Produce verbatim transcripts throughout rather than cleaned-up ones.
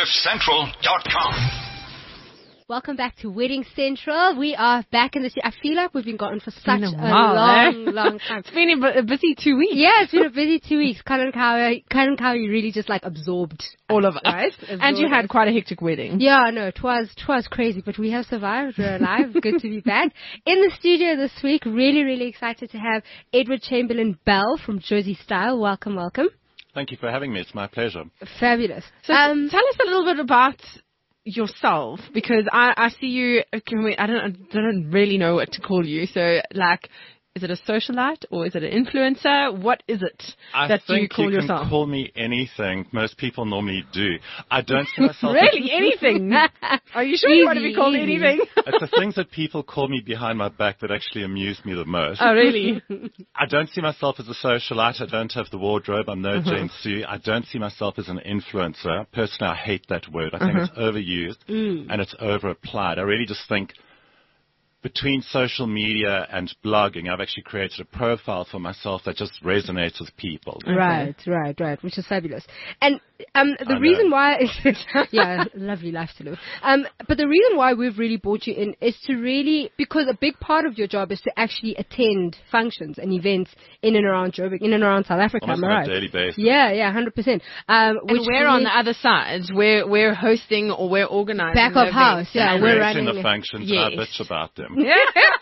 cliff central dot com. Welcome back to Wedding Central. We are back in the studio. I feel like we've been gone for such a, a while, long, eh? long time. It's been a, a busy two weeks. Yeah, it's been a busy two weeks. Colin Cowie, Colin Cowie really just like absorbed all of us, right? And you had quite a hectic wedding. Yeah, no, it was, it was crazy, but we have survived. We're alive. Good to be back in the studio this week. Really, really excited to have Edward Chamberlain Bell from Josie Style. Welcome, welcome. Thank you for having me. It's my pleasure. Fabulous. So um, tell us a little bit about yourself, because I, I see you, I don't, I don't really know what to call you. So, like, is it a socialite or is it an influencer? What is it I that think you call you yourself? can call me anything. Most people normally do. I don't see myself Really? Anything? Are you sure Easy, you want to be called easy. anything? It's the things that people call me behind my back that actually amuse me the most. Oh, really? I don't see myself as a socialite. I don't have the wardrobe. I'm no Uh-huh. Jane Sue. I don't see myself as an influencer. Personally, I hate that word. I think Uh-huh. it's overused Mm. and it's over-applied. I really just think between social media and blogging, I've actually created a profile for myself that just resonates with people. Right, right, right, which is fabulous. And um, the I reason know. why, yeah, lovely life to live. Um, but the reason why we've really brought you in is to really, because a big part of your job is to actually attend functions and events in and around Joburg, in and around South Africa. Almost am I on right? a daily basis. Yeah, yeah, one hundred percent. Um, And which we're on creates- the other side. We're, we're hosting or we're organizing Back the of house, events. yeah, I'm we're creating running. the functions Yes. and I bitch about them. Well,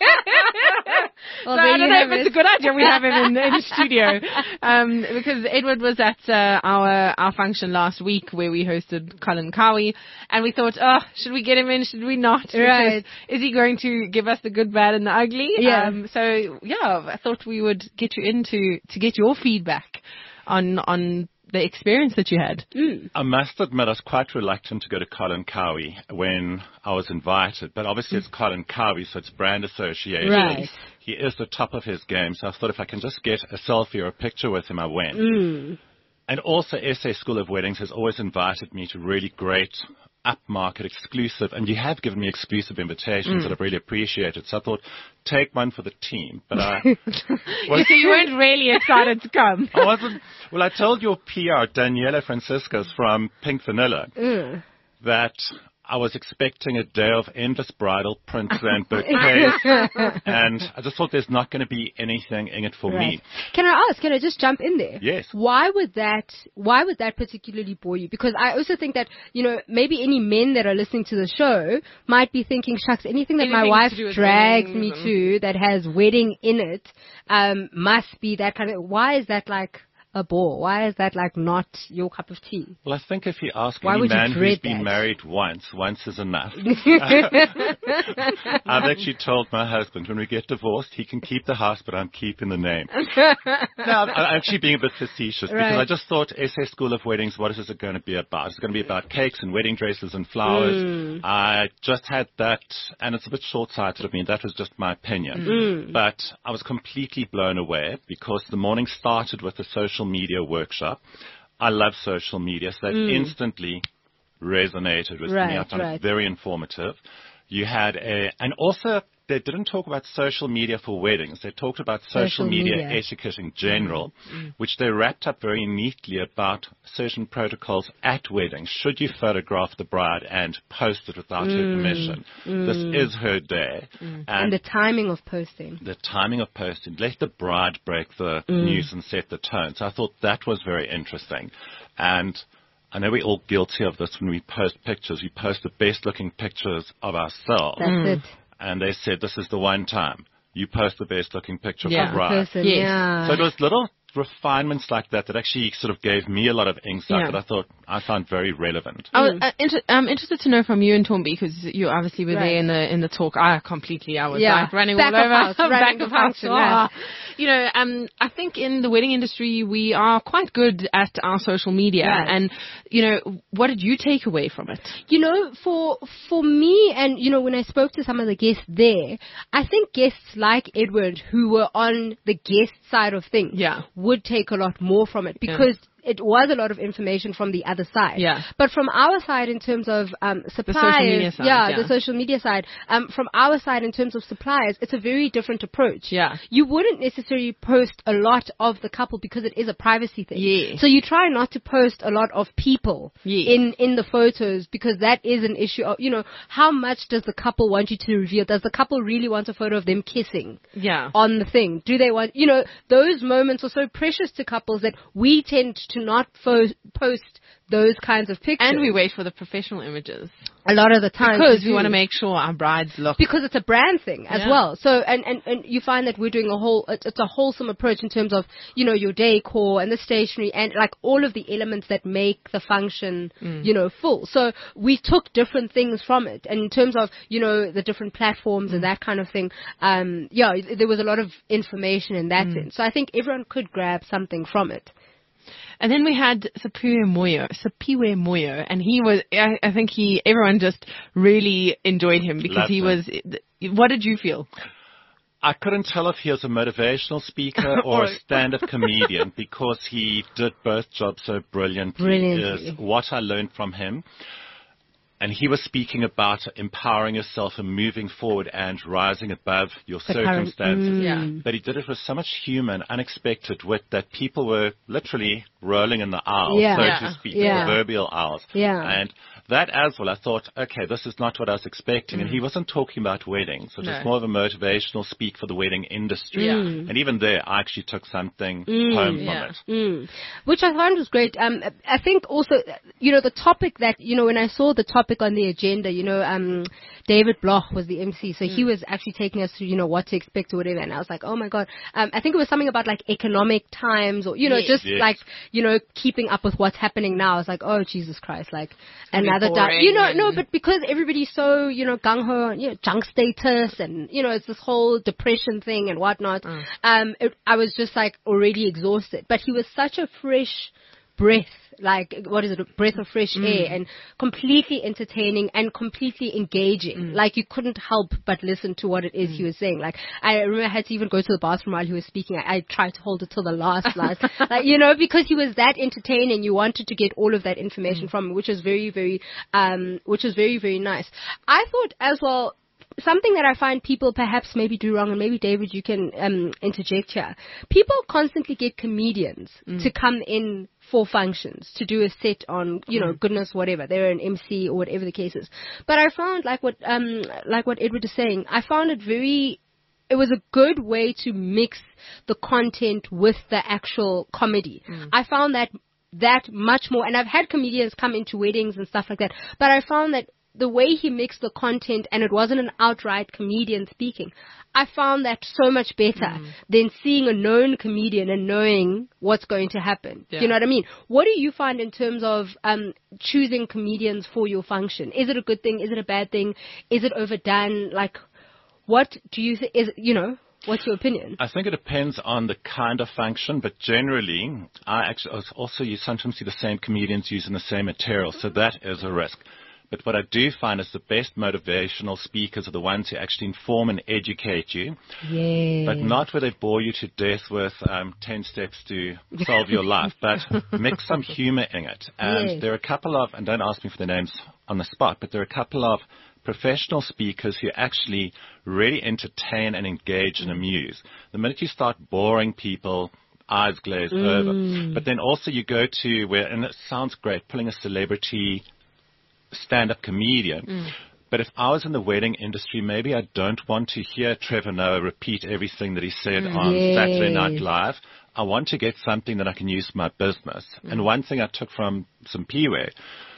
So there I you don't know have if it's it. a good idea we have him in, in the studio, um, because Edward was at uh, our our function last week where we hosted Colin Cowie, and we thought, oh, should we get him in? Should we not? Because Right. is he going to give us the good, bad, and the ugly? Yeah. Um, so yeah, I thought we would get you in to, to get your feedback on on the experience that you had. Mm. I must admit, I was quite reluctant to go to Colin Cowie when I was invited, but obviously it's Colin Cowie, so it's brand association. Right. He is the top of his game, so I thought if I can just get a selfie or a picture with him, I went. Mm. And also, S A School of Weddings has always invited me to really great upmarket exclusive, and you have given me exclusive invitations Mm. that I've really appreciated. So I thought, take one for the team. But I, You see, you weren't really excited to come. I wasn't. Well, I told your P R, Daniela Franciscus from Pink Vanilla, Mm. that I was expecting a day of endless bridal prints and bouquets, and I just thought there's not going to be anything in it for Right. me. Can I ask, can I just jump in there? Yes. Why would that, why would that particularly bore you? Because I also think that, you know, maybe any men that are listening to the show might be thinking, shucks, anything that my Anything wife to do with drags weddings me and- to that has wedding in it, um, must be that kind of, why is that like a bore? Why is that like not your cup of tea? Well, I think if you ask Why any would you man who's dread been that? married once, once is enough. I've actually told my husband when we get divorced, he can keep the house, but I'm keeping the name. No, I'm, I'm actually being a bit facetious because Right. I just thought S A School of Weddings, what is it going to be about? It's going to be about cakes and wedding dresses and flowers. Mm. I just had that, and it's a bit short-sighted of me. That was just my opinion. Mm. But I was completely blown away because the morning started with a social media workshop. I love social media, so that Mm. instantly resonated with me. I Right, found right. it very informative. You had a, and also they didn't talk about social media for weddings. They talked about social, Social media, media. etiquette in general, which they wrapped up very neatly about certain protocols at weddings. Should you photograph the bride and post it without her permission? This is her day. And And the timing of posting. the timing of posting, let the bride break the news and set the tone. So I thought that was very interesting. And I know we're all guilty of this when we post pictures. We post the best looking pictures of ourselves. That's it. And they said, this is the one time you post the best looking picture Yeah. of the bride. Person, Yes. yeah. So it was little refinements like that that actually sort of gave me a lot of insight Yeah. that I thought I found very relevant. I was, uh, inter- I'm interested to know from you and Tombi, because you obviously were Right. there in the in the talk. I completely, I was Yeah. like running Back all of over, house, back running of the house. function, yeah. Ah. You know, um, I think in the wedding industry we are quite good at our social media. Right. And you know, what did you take away from it? You know, for for me, and you know, when I spoke to some of the guests there, I think guests like Edward, who were on the guest side of things, Yeah. would take a lot more from it because it was a lot of information from the other side. Yeah. But from our side, in terms of um, suppliers, social media side, yeah, yeah. the social media side, um, from our side, in terms of suppliers, it's a very different approach. Yeah. You wouldn't necessarily post a lot of the couple because it is a privacy thing. Yeah. So you try not to post a lot of people Yeah. in, in the photos, because that is an issue of, you know, how much does the couple want you to reveal? Does the couple really want a photo of them kissing Yeah. on the thing? Do they want, you know, those moments are so precious to couples that we tend to not fo- post those kinds of pictures. And we wait for the professional images. A lot of the time. Because we want to make sure our brides look. Because it's a brand thing as Yeah. well. So, and, and, and you find that we're doing a whole, it's, it's a wholesome approach in terms of, you know, your decor and the stationery and like all of the elements that make the function, Mm. you know, full. So we took different things from it. And in terms of, you know, the different platforms Mm. and that kind of thing, um, yeah, there was a lot of information in that Mm. sense. So I think everyone could grab something from it. And then we had Sapiwe Moyo, Sapiwe Moyo, and he was, I, I think he, everyone just really enjoyed him because Loved he him. was, what did you feel? I couldn't tell if he was a motivational speaker or a stand-up comedian because he did both jobs so brilliantly. Brilliantly. Is what I learned from him. And he was speaking about empowering yourself and moving forward and rising above your The current- circumstances. mm. Yeah. But he did it with so much humor and unexpected wit that people were literally rolling in the aisles, Yeah. so Yeah. to speak, Yeah. the proverbial aisles. Yeah. And that as well, I thought, okay, this is not what I was expecting. And he wasn't talking about weddings. It was No. more of a motivational speak for the wedding industry. Yeah. And even there, I actually took something home from yeah. it. Mm. Which I found was great. Um, I think also, you know, the topic that, you know, when I saw the topic on the agenda, you know, um, David Bloch was the M C, so he was actually taking us through, you know, what to expect or whatever, and I was like, oh my God. Um, I think it was something about like economic times or, you know, Yes. just Yes. like, you know, keeping up with what's happening now. I was like, oh, Jesus Christ, like gonna be another time. boring You know, and- no, but because everybody's so, you know, gung-ho, you know, junk status and, you know, it's this whole depression thing and whatnot. Mm. Um, it, I was just like already exhausted, but he was such a fresh breath, like, what is it, a breath of fresh air, and completely entertaining and completely engaging. Like, you couldn't help but listen to what it is he was saying. Like, I remember I had to even go to the bathroom while he was speaking. I, I tried to hold it till the last, last, like, you know, because he was that entertaining. You wanted to get all of that information from him, which was very, very, um, which was very, very nice. I thought as well, something that I find people perhaps maybe do wrong, and maybe David, you can um, interject here. People constantly get comedians to come in for functions, to do a set on, you know, goodness, whatever. They're an M C or whatever the case is. But I found, like what, um, like what Edward is saying, I found it very, it was a good way to mix the content with the actual comedy. I found that that much more, and I've had comedians come into weddings and stuff like that, but I found that the way he mixed the content, and it wasn't an outright comedian speaking, I found that so much better Mm. than seeing a known comedian and knowing what's going to happen. Yeah. Do you know what I mean? What do you find in terms of um, choosing comedians for your function? Is it a good thing? Is it a bad thing? Is it overdone? Like, what do you think? Is, you know, what's your opinion? I think it depends on the kind of function, but generally, I actually also you sometimes see the same comedians using the same material, so that is a risk. But what I do find is the best motivational speakers are the ones who actually inform and educate you, Yeah. but not where they bore you to death with um, ten steps to solve your life, but mix some humor in it. And Yes. there are a couple of, and don't ask me for the names on the spot, but there are a couple of professional speakers who actually really entertain and engage and amuse. The minute you start boring people, eyes glaze over. But then also you go to where, and it sounds great, pulling a celebrity stand-up comedian. But if I was in the wedding industry, maybe I don't want to hear Trevor Noah repeat everything that he said on Yes. Saturday Night Live. I want to get something that I can use for my business. And one thing I took from Sapiwe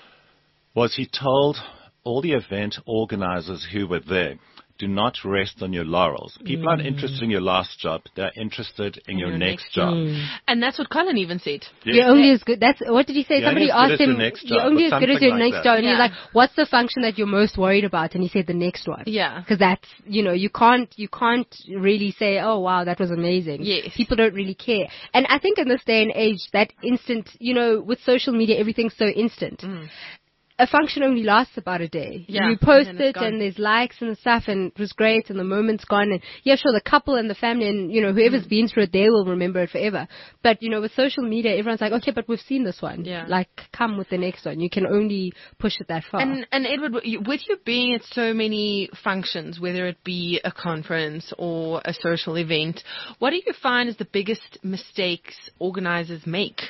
was he told all the event organizers who were there, do not rest on your laurels. People aren't interested in your last job. They're interested in your, your next, next job. And that's what Colin even said. Yeah. You're only as good. That's what did he say? You're Somebody only as good asked as your him. next You're job, only or as good as something your like next that. job, and he's Yeah. like, "What's the function that you're most worried about?" And he said, "The next one." Yeah. Because that's, you know, you can't you can't really say, "Oh wow, that was amazing." Yes. People don't really care, and I think in this day and age, that instant, you know, with social media, everything's so instant. a function only lasts about a day. Yeah, You post and then it it's gone. and there's likes and stuff and it was great and the moment's gone. And yeah, sure, the couple and the family and, you know, whoever's Mm. been through it, they will remember it forever. But, you know, with social media, everyone's like, okay, but we've seen this one. Yeah. Like, come with the next one. You can only push it that far. And, and Edward, you- with you being at so many functions, whether it be a conference or a social event, what do you find is the biggest mistakes organizers make?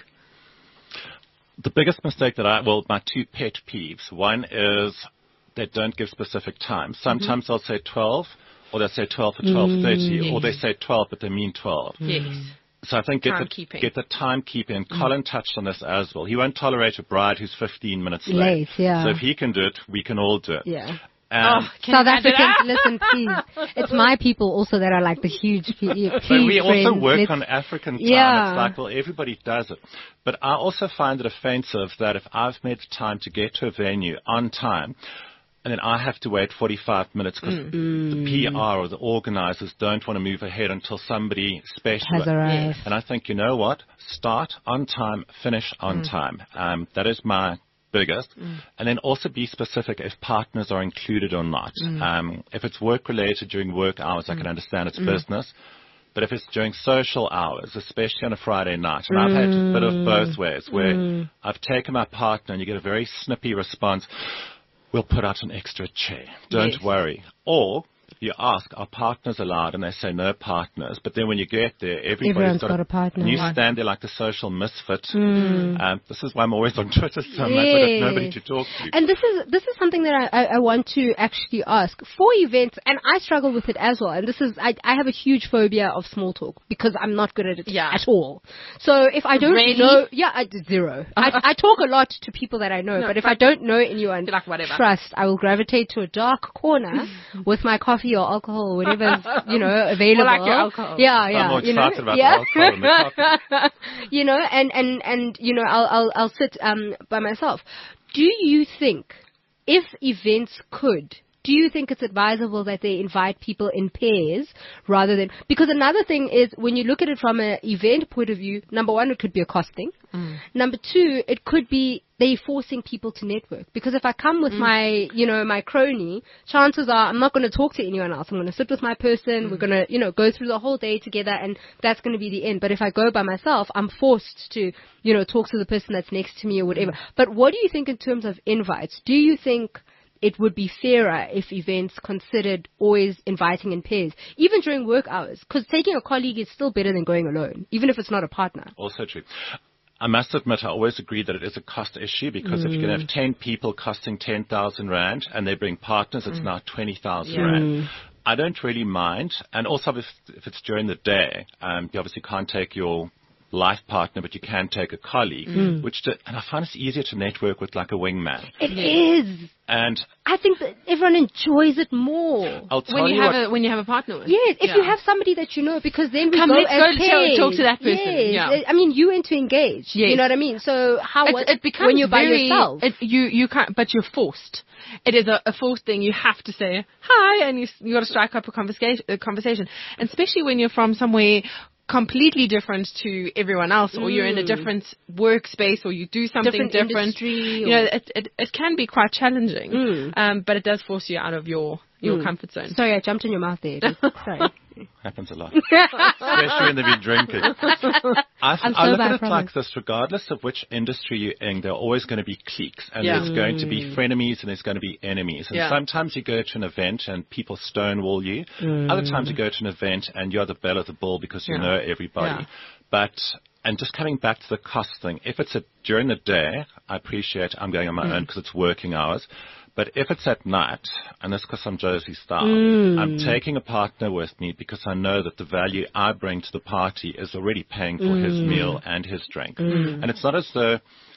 The biggest mistake that I, well, my two pet peeves. One is they don't give specific times. Sometimes they'll say twelve, or they'll say twelve for twelve thirty, yes. or they say twelve, but they mean twelve. Yes. So I think get the, Timekeeping. get the timekeeping. Colin touched on this as well. He won't tolerate a bride who's fifteen minutes late. Late, yeah. So if he can do it, we can all do it. yeah. Um, Oh, can South you imagine? Africans, listen, please. It's my people also that are like the huge, huge But we also friends. work Let's- on African time. Yeah. It's like, well, everybody does it. But I also find it offensive that if I've made the time to get to a venue on time, and then I have to wait forty-five minutes because the P R or the organizers don't want to move ahead until somebody special. Has arrived. And I think, you know what? Start on time, finish on time. Um, that is my biggest. And then also be specific if partners are included or not. Um, if it's work related during work hours, I can understand it's business. But if it's during social hours, especially on a Friday night, and I've had a bit of both ways, where I've taken my partner and you get a very snippy response, we'll put out an extra chair. Don't Yes. worry. Or you ask, are partners allowed? And they say no partners. But then when you get there, everybody's Everyone's got a partner. And you stand there like the social misfit. Um, this is why I'm always on Twitter so much. I've got Yes. nobody to talk to. And this is this is something that I, I, I want to actually ask for events, and I struggle with it as well. And this is I, I have a huge phobia of small talk because I'm not good at it Yeah. at all. So if I don't Really? know, yeah, I, zero. I, I talk a lot to people that I know, No, but if but- I don't know anyone, Like whatever. trust, I will gravitate to a dark corner with my coffee or alcohol or whatever's you know available. like your alcohol. Yeah, yeah. more you know, excited about the yeah. alcohol than the coffee. you know, and, and, and, you know, I'll, I'll, I'll sit, um, by myself. Do you think if events could, do you think it's advisable that they invite people in pairs rather than, because another thing is when you look at it from an event point of view, number one, it could be a cost thing. Mm. Number two, it could be they forcing people to network. Because if I come with Mm. my, you know, my crony, chances are I'm not going to talk to anyone else. I'm going to sit with my person. Mm. We're going to, you know, go through the whole day together and that's going to be the end. But if I go by myself, I'm forced to, you know, talk to the person that's next to me or whatever. But what do you think in terms of invites? Do you think it would be fairer if events considered always inviting in pairs, even during work hours? Because taking a colleague is still better than going alone, even if it's not a partner. Also true. I must admit, I always agree that it is a cost issue because if you can have ten people costing ten thousand rand and they bring partners, it's now twenty thousand Yeah. rand. I don't really mind. And also if, if it's during the day, um, you obviously can't take your life partner, but you can take a colleague, which do, and I find it's easier to network with like a wingman. It is. And I think that everyone enjoys it more. I'll tell When you, you have what, a when you have a partner with. Yes, if Yeah. you have somebody that you know, because then we Come, go let's as go to- pairs. talk to that person. Yes. Yeah. I mean, you went to engage. Yes. You know what I mean? So how It, was it becomes when you're by very, yourself? It, you you can't, but you're forced. It is a, a forced thing. You have to say hi, and you you got to strike up a conversation. A conversation, and especially when you're from somewhere completely different to everyone else, or you're in a different workspace, or you do something Different different. industry, You know, or- it, it it can be quite challenging, um, but it does force you out of your your comfort zone. Sorry, I jumped in your mouth there. Sorry. happens a lot, especially when they've been drinking. I, I'm I look sober, at I it promise. like this, regardless of which industry you're in, there are always going to be cliques, and Yeah. there's going to be frenemies, and there's going to be enemies. And Yeah. sometimes you go to an event and people stonewall you. Other times you go to an event and you're the belle of the ball because you Yeah. know everybody. Yeah. But and just coming back to the cost thing, if it's a, during the day, I appreciate I'm going on my own because it's working hours. But if it's at night, and that's because I'm Josie style, I'm taking a partner with me because I know that the value I bring to the party is already paying for his meal and his drink. And it's not as though,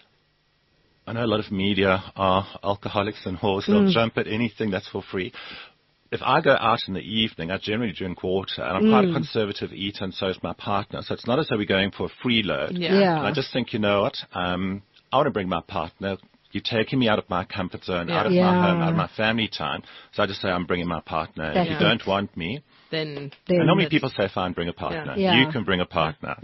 I know a lot of media are alcoholics and whores, they'll jump at anything that's for free. If I go out in the evening, I generally drink water, and I'm quite a conservative eater, and so is my partner. So it's not as though we're going for a free load. Yeah. Yeah. And I just think, you know what, um, I want to bring my partner. you're taking me out of my comfort zone, Yeah. out of Yeah. my home, out of my family time. So I just say, I'm bringing my partner. That's If you it. don't want me, Then, Then- and normally that's- people say, fine, bring a partner. Yeah. You can bring a partner.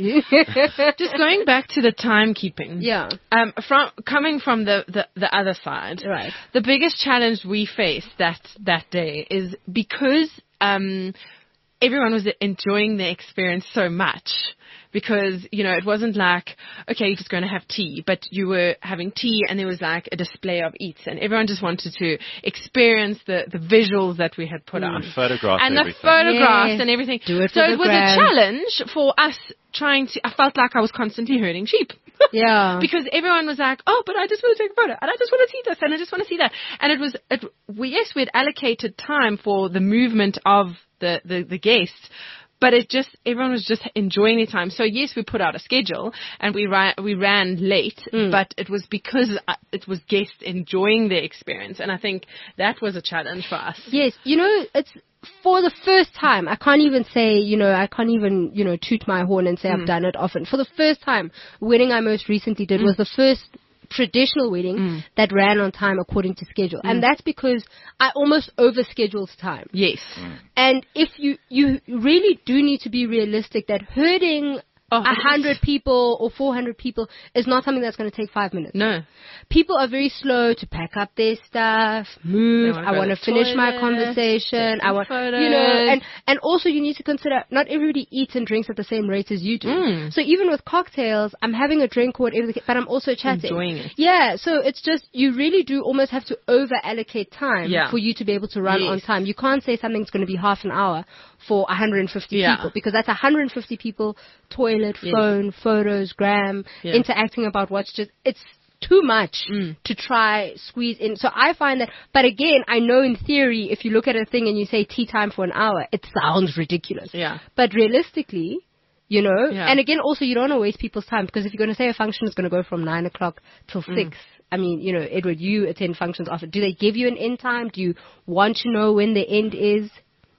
just going back to the timekeeping. Yeah. Um, from coming from the, the, the other side, Right. the biggest challenge we faced that that day is because um, everyone was enjoying the experience so much. Because, you know, it wasn't like, okay, you're just going to have tea, but you were having tea and there was like a display of eats and everyone just wanted to experience the, the visuals that we had put out. And photograph And the everything. photographs Yes. and everything. Do it so for the it was gram. a challenge for us trying to, I felt like I was constantly herding sheep. Yeah. Because everyone was like, oh, but I just want to take a photo, and I just want to see this, and I just want to see that. And it was, it, we, yes, we had allocated time for the movement of the, the, the guests, but it just, everyone was just enjoying their time. So yes, we put out a schedule and we ran, we ran late, Mm. but it was because uh, it was guests enjoying the experience. And I think that was a challenge for us. Yes, you know, it's for the first time. I can't even say, you know, I can't even, you know, toot my horn and say I've done it often. For the first time, wedding I most recently did was the first traditional wedding that ran on time according to schedule. And that's because I almost overscheduled time. Yes. And if you, you really do need to be realistic that herding Oh, a hundred people or four hundred people is not something that's going to take five minutes. No. People are very slow to pack up their stuff, move. wanna I go want to to the finish my toilet, conversation. take I some want, photos. you know, and and also you need to consider not everybody eats and drinks at the same rate as you do. Mm. So even with cocktails, I'm having a drink or whatever, the ca- but I'm also chatting, Enjoying it. Yeah, so it's just you really do almost have to over allocate time Yeah. for you to be able to run Yes. on time. You can't say something's going to be half an hour for one hundred fifty Yeah. people because that's one hundred fifty people, toilet, Yes. phone, photos, gram, Yeah. interacting about what's just, it's too much Mm. to try squeeze in. So I find that, but again, I know in theory, if you look at a thing and you say tea time for an hour, it sounds ridiculous. Yeah. But realistically, you know, Yeah. and again, also you don't want to waste people's time because if you're going to say a function is going to go from nine o'clock till Mm. six, I mean, you know, Edward, you attend functions often. Do they give you an end time? Do you want to know when the end is?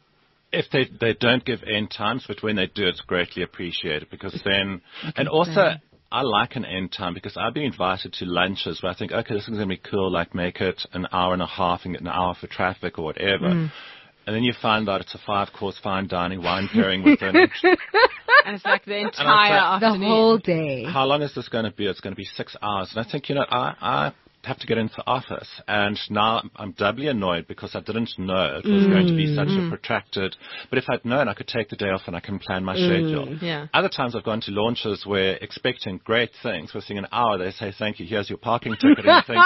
If they they don't give end times, but when they do, it's greatly appreciated because then, and also I like an end time because I've been invited to lunches where I think, okay, this is going to be cool, like make it an hour and a half and get an hour for traffic or whatever. Mm. And then you find out it's a five-course fine dining, wine pairing within it. And it's like the entire like, The afternoon. whole day. How long is this going to be? It's going to be six hours. And I think, you know, I, I have to get into office. And now I'm doubly annoyed because I didn't know it was going to be such a protracted. But if I'd known, I could take the day off and I can plan my schedule. Yeah. Other times I've gone to launches where expecting great things. We're seeing an hour. They say, thank you. Here's your parking ticket. And you think,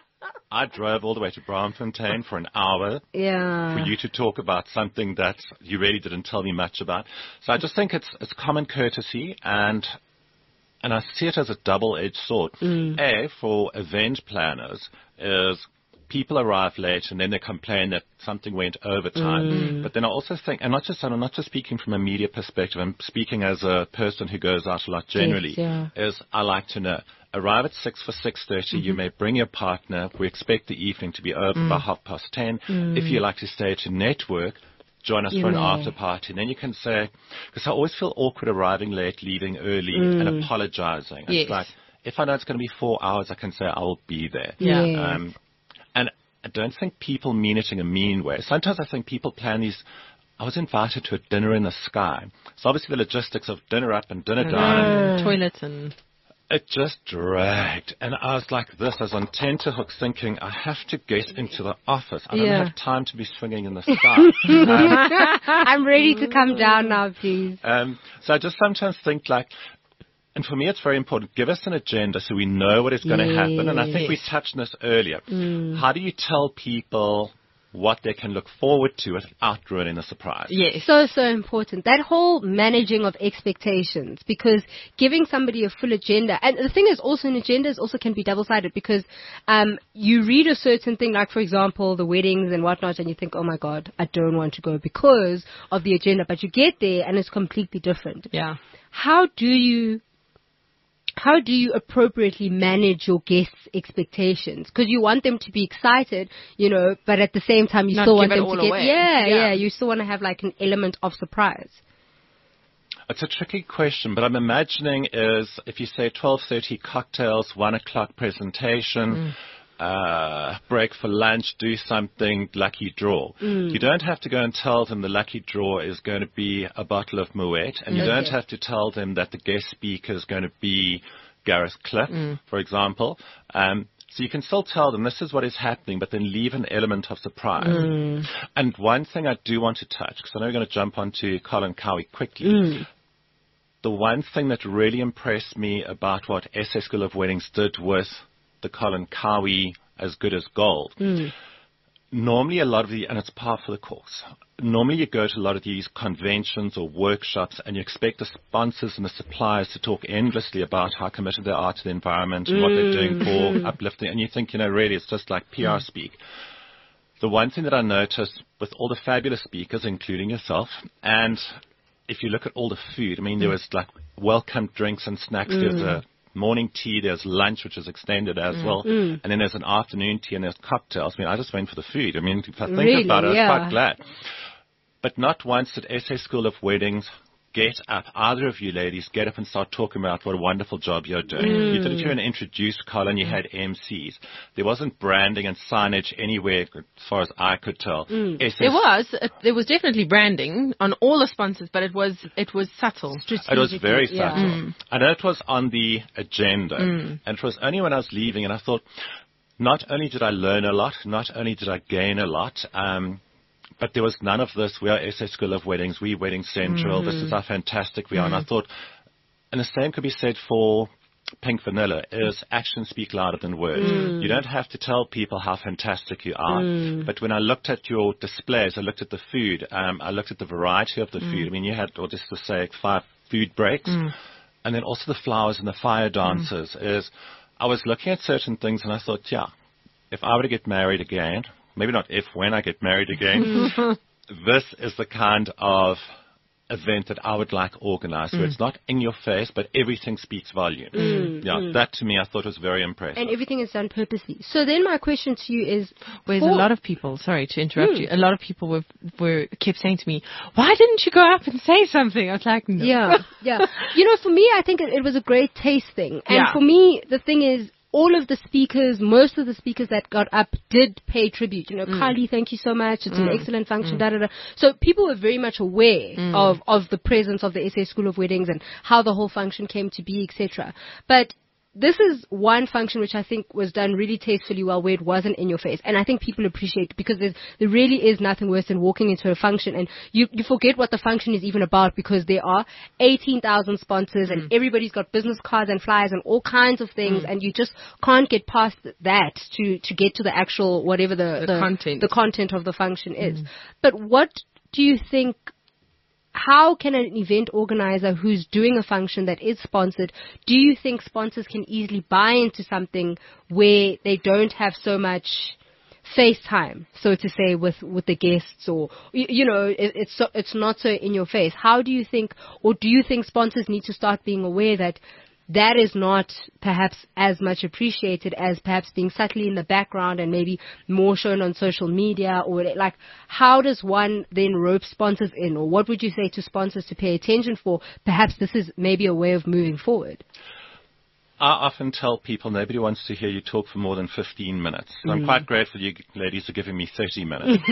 I drove all the way to Braamfontein for an hour Yeah. for you to talk about something that you really didn't tell me much about. So I just think it's it's common courtesy, and and I see it as a double-edged sword. A, for event planners, is people arrive late and then they complain that something went over time. But then I also think, and not just I'm not just speaking from a media perspective, I'm speaking as a person who goes out a lot generally, yeah. is I like to know. Arrive at six for six thirty. You may bring your partner. We expect the evening to be over by half past ten. If you like to stay to network, join us You for an may. after party. And then you can say, because I always feel awkward arriving late, leaving early, and apologizing. Yes. It's like, if I know it's going to be four hours, I can say I will be there. Yeah. Yes. Um, and I don't think people mean it in a mean way. Sometimes I think people plan these. I was invited to a dinner in the sky. So obviously the logistics of dinner up and dinner down, and Toilets and it just dragged. And I was like this. I was on tenterhooks thinking, I have to get into the office. I don't Yeah. have time to be swinging in the sky. um, I'm ready to come down now, please. um, so I just sometimes think like, and for me it's very important, give us an agenda so we know what is going to happen. And I think we touched on this earlier. How do you tell people what they can look forward to without ruining the surprise? yes. So, so important. That whole managing of expectations, because giving somebody a full agenda, and the thing is also an agenda is also can be double-sided because um, you read a certain thing, like for example, the weddings and whatnot, and you think, oh my God, I don't want to go because of the agenda, but you get there and it's completely different. Yeah. How do you how do you appropriately manage your guests' expectations? Because you want them to be excited, you know, but at the same time you Not still give want it them all to get away. yeah, Yeah. yeah, you still want to have like an element of surprise. It's a tricky question, but I'm imagining is if you say twelve thirty cocktails, one o'clock presentation, uh, break for lunch, do something, lucky draw. Mm. You don't have to go and tell them the lucky draw is going to be a bottle of Moet, and you Okay. don't have to tell them that the guest speaker is going to be Gareth Cliff, Mm. for example. Um, so you can still tell them this is what is happening, but then leave an element of surprise. Mm. And one thing I do want to touch, because I know we're going to jump onto Colin Cowie quickly. Mm. The one thing that really impressed me about what S A School of Weddings did with the Colin Cowie As Good as Gold, Mm. normally a lot of the, and it's par for the course, normally you go to a lot of these conventions or workshops and you expect the sponsors and the suppliers to talk endlessly about how committed they are to the environment and what they're doing for uplifting, and you think, you know, really it's just like P R speak. The one thing that I noticed with all the fabulous speakers, including yourself, and if you look at all the food, I mean, there was like welcome drinks and snacks. Mm. There's a morning tea, there's lunch, which is extended as Mm. well, Mm. and then there's an afternoon tea and there's cocktails. I mean, I just went for the food. I mean, if I think Really? about it, I was Yeah. quite glad. But not once did S A School of Weddings get up, either of you ladies, get up and start talking about what a wonderful job you're doing. Mm. You did it here and introduced Colin, you had M Cs. There wasn't branding and signage anywhere, as far as I could tell. Mm. S A There was, uh, there was definitely branding on all the sponsors, but it was, it was subtle. It was very Strategically, yeah. subtle. Mm. I know it was on the agenda, Mm. and it was only when I was leaving, and I thought, not only did I learn a lot, not only did I gain a lot, um, but there was none of this. We are S A School of Weddings. We Wedding Central. This is how fantastic we are. And I thought, and the same could be said for Pink Vanilla, is actions speak louder than words. You don't have to tell people how fantastic you are. But when I looked at your displays, I looked at the food, um, I looked at the variety of the food. I mean, you had, or just to say, five food breaks. And then also the flowers and the fire dancers. Is I was looking at certain things and I thought, yeah, if I were to get married again, maybe not if, when I get married again, this is the kind of event that I would like organized, where it's not in your face, but everything speaks volumes. Yeah, that to me I thought was very impressive. And everything is done purposely. So then my question to you is, Whereas for- a lot of people, sorry to interrupt you, a lot of people were, were kept saying to me, why didn't you go up and say something? I was like, no. Yeah, yeah. You know, for me, I think it, it was a great taste thing. And Yeah. for me, the thing is, all of the speakers, most of the speakers that got up did pay tribute. You know, Kylie, thank you so much. It's an excellent function, da da da. So people were very much aware of, of the presence of the S A School of Weddings and how the whole function came to be, et cetera. But this is one function which I think was done really tastefully well, where it wasn't in your face. And I think people appreciate it, because there's, there really is nothing worse than walking into a function and you, you forget what the function is even about, because there are eighteen thousand sponsors Mm. and everybody's got business cards and flyers and all kinds of things, and you just can't get past that to, to get to the actual, whatever the, The content. the content of the function is. But what do you think, how can an event organizer who's doing a function that is sponsored, do you think sponsors can easily buy into something where they don't have so much face time, so to say, with, with the guests, or, you, you know, it, it's so, it's not so in your face? How do you think, or do you think sponsors need to start being aware that that is not perhaps as much appreciated as perhaps being subtly in the background and maybe more shown on social media? Or like, how does one then rope sponsors in, or what would you say to sponsors to pay attention for? Perhaps this is maybe a way of moving forward. I often tell people nobody wants to hear you talk for more than fifteen minutes. So I'm quite grateful you ladies are giving me thirty minutes.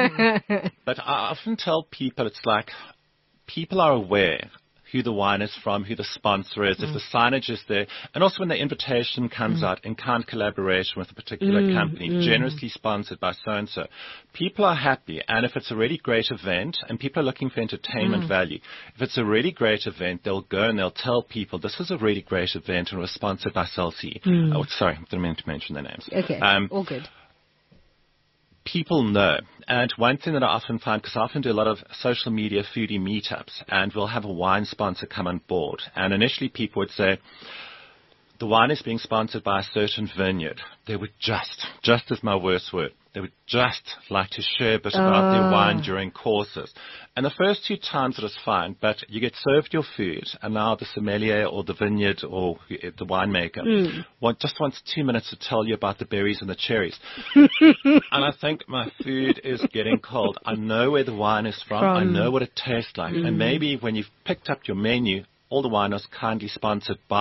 But I often tell people it's like people are aware who the wine is from, who the sponsor is, if the signage is there, and also when the invitation comes out in kind collaboration with a particular company, generously sponsored by so-and-so. People are happy, and if it's a really great event, and people are looking for entertainment value, if it's a really great event, they'll go and they'll tell people, this is a really great event and it was sponsored by Cell C. Oh, sorry, I didn't mean to mention their names. Okay, Um, all good. People know. And one thing that I often find, because I often do a lot of social media foodie meetups, and we'll have a wine sponsor come on board. And initially people would say, the wine is being sponsored by a certain vineyard. They would just, just as my worst word, they would just like to share a bit about their wine during courses. And the first two times it is fine, but you get served your food, and now the sommelier or the vineyard or the winemaker mm. want, just wants two minutes to tell you about the berries and the cherries. And I think my food is getting cold. I know where the wine is from. from. I know what it tastes like. Mm. And maybe when you've picked up your menu, all the wine was kindly sponsored by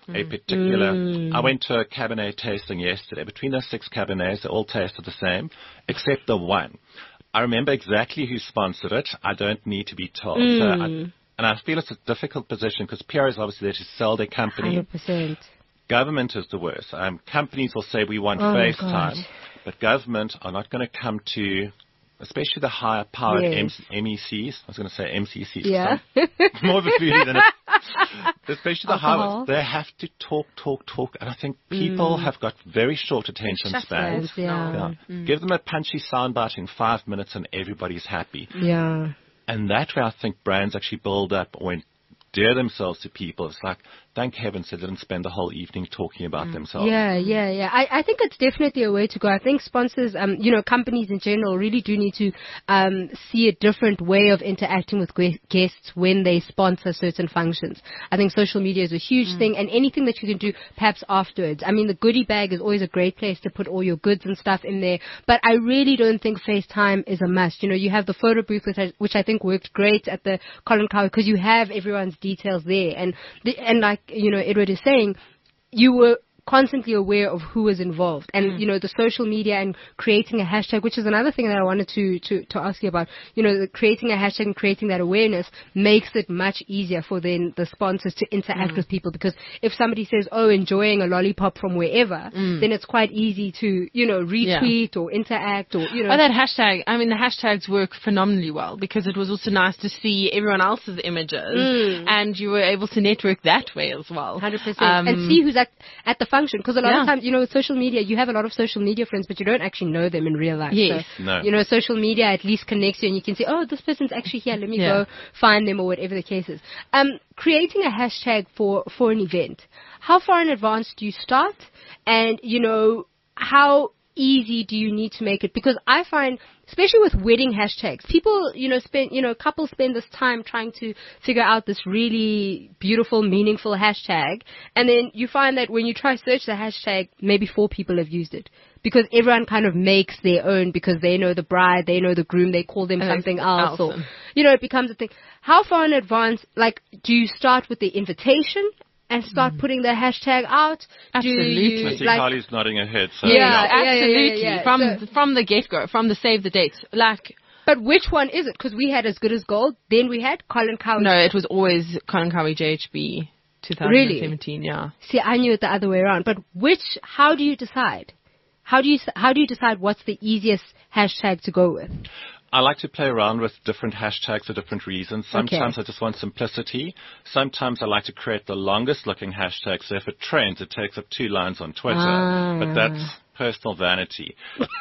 a particular, Mm. I went to a Cabernet tasting yesterday. Between those six Cabernets, they all tasted the same, except the one. I remember exactly who sponsored it. I don't need to be told. Mm. So I, and I feel it's a difficult position because P R is obviously there to sell their one company. hundred percent. Government is the worst. Um, companies will say we want Oh, FaceTime, God. but government are not going to come to, especially the higher powered Yes. M E Cs. I was going to say M C Cs. Yeah. More of a foodie than a, especially the higher Alcohol. ones. They have to talk, talk, talk. And I think people have got very short attention Shut spans. Yes, yeah. Yeah. Give them a punchy soundbite in five minutes and everybody's happy. Yeah. And that way I think brands actually build up or endear themselves to people. It's like, thank heavens they didn't spend the whole evening talking about themselves. Yeah, yeah, yeah. I, I think it's definitely a way to go. I think sponsors, um, you know, companies in general really do need to um, see a different way of interacting with gue- guests when they sponsor certain functions. I think social media is a huge Mm. thing, and anything that you can do perhaps afterwards. I mean, the goodie bag is always a great place to put all your goods and stuff in there, but I really don't think FaceTime is a must. You know, you have the photo booth, which I, which I think worked great at the Colin Cowherd because you have everyone's details there, and the, and like you know, Edward is saying, you were constantly aware of who was involved, and you know, the social media and creating a hashtag, which is another thing that I wanted to to, to ask you about. You know, the creating a hashtag and creating that awareness makes it much easier for then the sponsors to interact with people, because if somebody says, oh, enjoying a lollipop from wherever, then it's quite easy to, you know, retweet or interact or, you know. Oh, that hashtag. I mean, the hashtags work phenomenally well because it was also nice to see everyone else's images and you were able to network that way as well. one hundred percent. Um, And see who's at, at the function. Because a lot Yeah. of times, you know, with social media, you have a lot of social media friends, but you don't actually know them in real life. Yes. So, No. you know, social media at least connects you and you can say, oh, this person's actually here. Let me Yeah. go find them or whatever the case is. Um, creating a hashtag for, for an event. How far in advance do you start? And, you know, how easy do you need to make it? Because I find, especially with wedding hashtags, people, you know, spend, you know, couples spend this time trying to figure out this really beautiful, meaningful hashtag. And then you find that when you try search the hashtag, maybe four people have used it. Because everyone kind of makes their own because they know the bride, they know the groom, they call them And something it's else. Or, awesome. you know, it becomes a thing. How far in advance, like, do you start with the invitation and start putting the hashtag out? Absolutely. Do you, I see like, Carly's nodding her head. So Yeah, Yeah, yeah, yeah, absolutely. yeah, yeah. From So- from the get go, from the save the dates. Like, but which one is it? Because we had As Good As Gold, then we had Colin Cowherd. no, it was always Colin Cowie J H B twenty seventeen. Yeah. See, I knew it the other way around. But which? How do you decide? How do you how do you decide what's the easiest hashtag to go with? I like to play around with different hashtags for different reasons. Sometimes I just want simplicity. Sometimes I like to create the longest looking hashtag. So if it trends, it takes up two lines on Twitter. Ah. But that's personal vanity.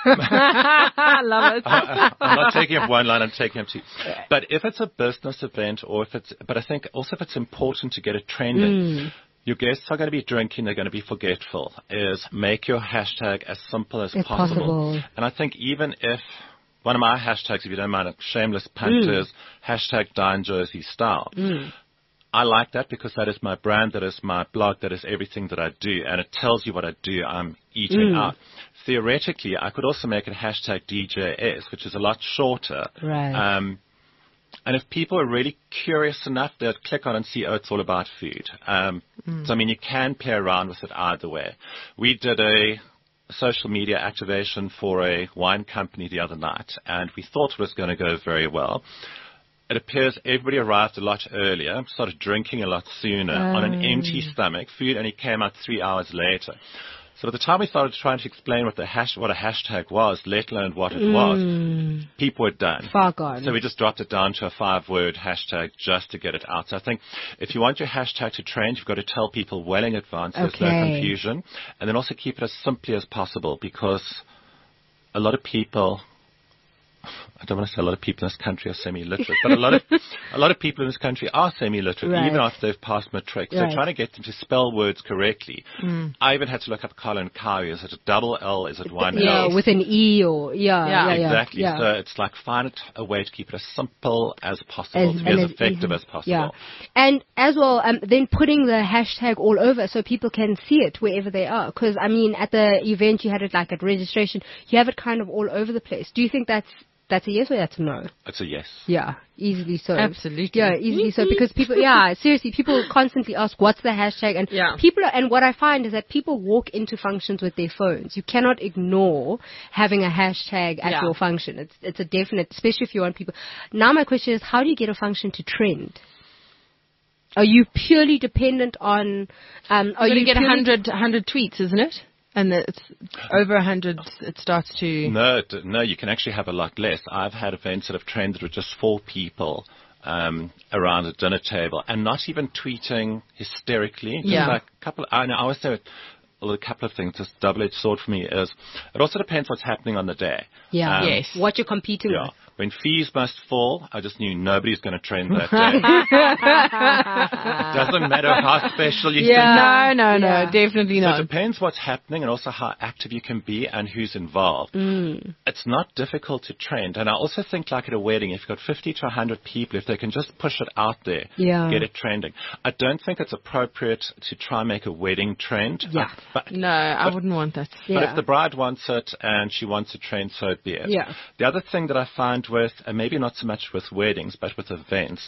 I love it. I, I'm not taking up one line, I'm taking up two. But if it's a business event or if it's, but I think also if it's important to get it trending, your guests are going to be drinking, they're going to be forgetful, is make your hashtag as simple as If possible. possible. And I think even if, one of my hashtags, if you don't mind, a shameless punt is hashtag Dine Jersey Style. I like that because that is my brand, that is my blog, that is everything that I do, and it tells you what I do. I'm eating out. Theoretically, I could also make it hashtag D J S, which is a lot shorter. Right. Um, and if people are really curious enough, they'll click on and see, oh, it's all about food. Um, So, I mean, you can play around with it either way. We did a social media activation for a wine company the other night, and we thought it was going to go very well. It appears everybody arrived a lot earlier, started drinking a lot sooner on an empty stomach. Food only came out three hours later. So by the time we started trying to explain what the hash, what a hashtag was, let alone what it was, people were done. Far gone. So we just dropped it down to a five-word hashtag just to get it out. So I think if you want your hashtag to trend, you've got to tell people well in advance. There's no Okay. confusion. And then also keep it as simply as possible, because a lot of people, I don't want to say a lot of people in this country are semi-literate, but a lot of a lot of people in this country are semi-literate, Right. even after they've passed matric. So Right. trying to get them to spell words correctly. I even had to look up Colin Cowie. Is it a double L? Is it one yeah, L? with an E or yeah, Yeah. yeah, yeah, Exactly. yeah. So it's like find it a way to keep it as simple as possible, As- to be and as, as effective easy. as possible. Yeah. And as well, um, then putting the hashtag all over so people can see it wherever they are. Because, I mean, at the event you had it like at registration, you have it kind of all over the place. Do you think that's that's a yes or that's a no? It's a yes. Yeah, easily so. Absolutely. Yeah, easily so because people, yeah, seriously, people constantly ask what's the hashtag, and Yeah. people are, and what I find is that people walk into functions with their phones. You cannot ignore having a hashtag at Yeah. your function. It's it's a definite, especially if you want people. Now my question is, how do you get a function to trend? Are you purely dependent on? Um, are You're you going to get purely- one hundred, one hundred tweets, isn't it? And it's over one hundred, it starts to... No, d- no, you can actually have a lot less. I've had events that have trended with just four people um, around a dinner table and not even tweeting hysterically. Just Yeah. like a couple. I know. I always say well, a couple of things. This double-edged sword for me is it also depends what's happening on the day. Yeah. Um, Yes. What you're competing Yeah. with. When fees must fall, I just knew nobody's going to trend that day. Doesn't matter how special you Yeah. think. No, no, no, Yeah. definitely So it not. depends what's happening and also how active you can be and who's involved. Mm. It's not difficult to trend. And I also think like at a wedding, if you've got fifty to one hundred people, if they can just push it out there, Yeah. get it trending. I don't think it's appropriate to try and make a wedding trend. Yeah. Uh, But, No, I wouldn't want that. but Yeah. if the bride wants it and she wants a trend, so be it. Yeah. The other thing that I find with, and maybe not so much with weddings, but with events,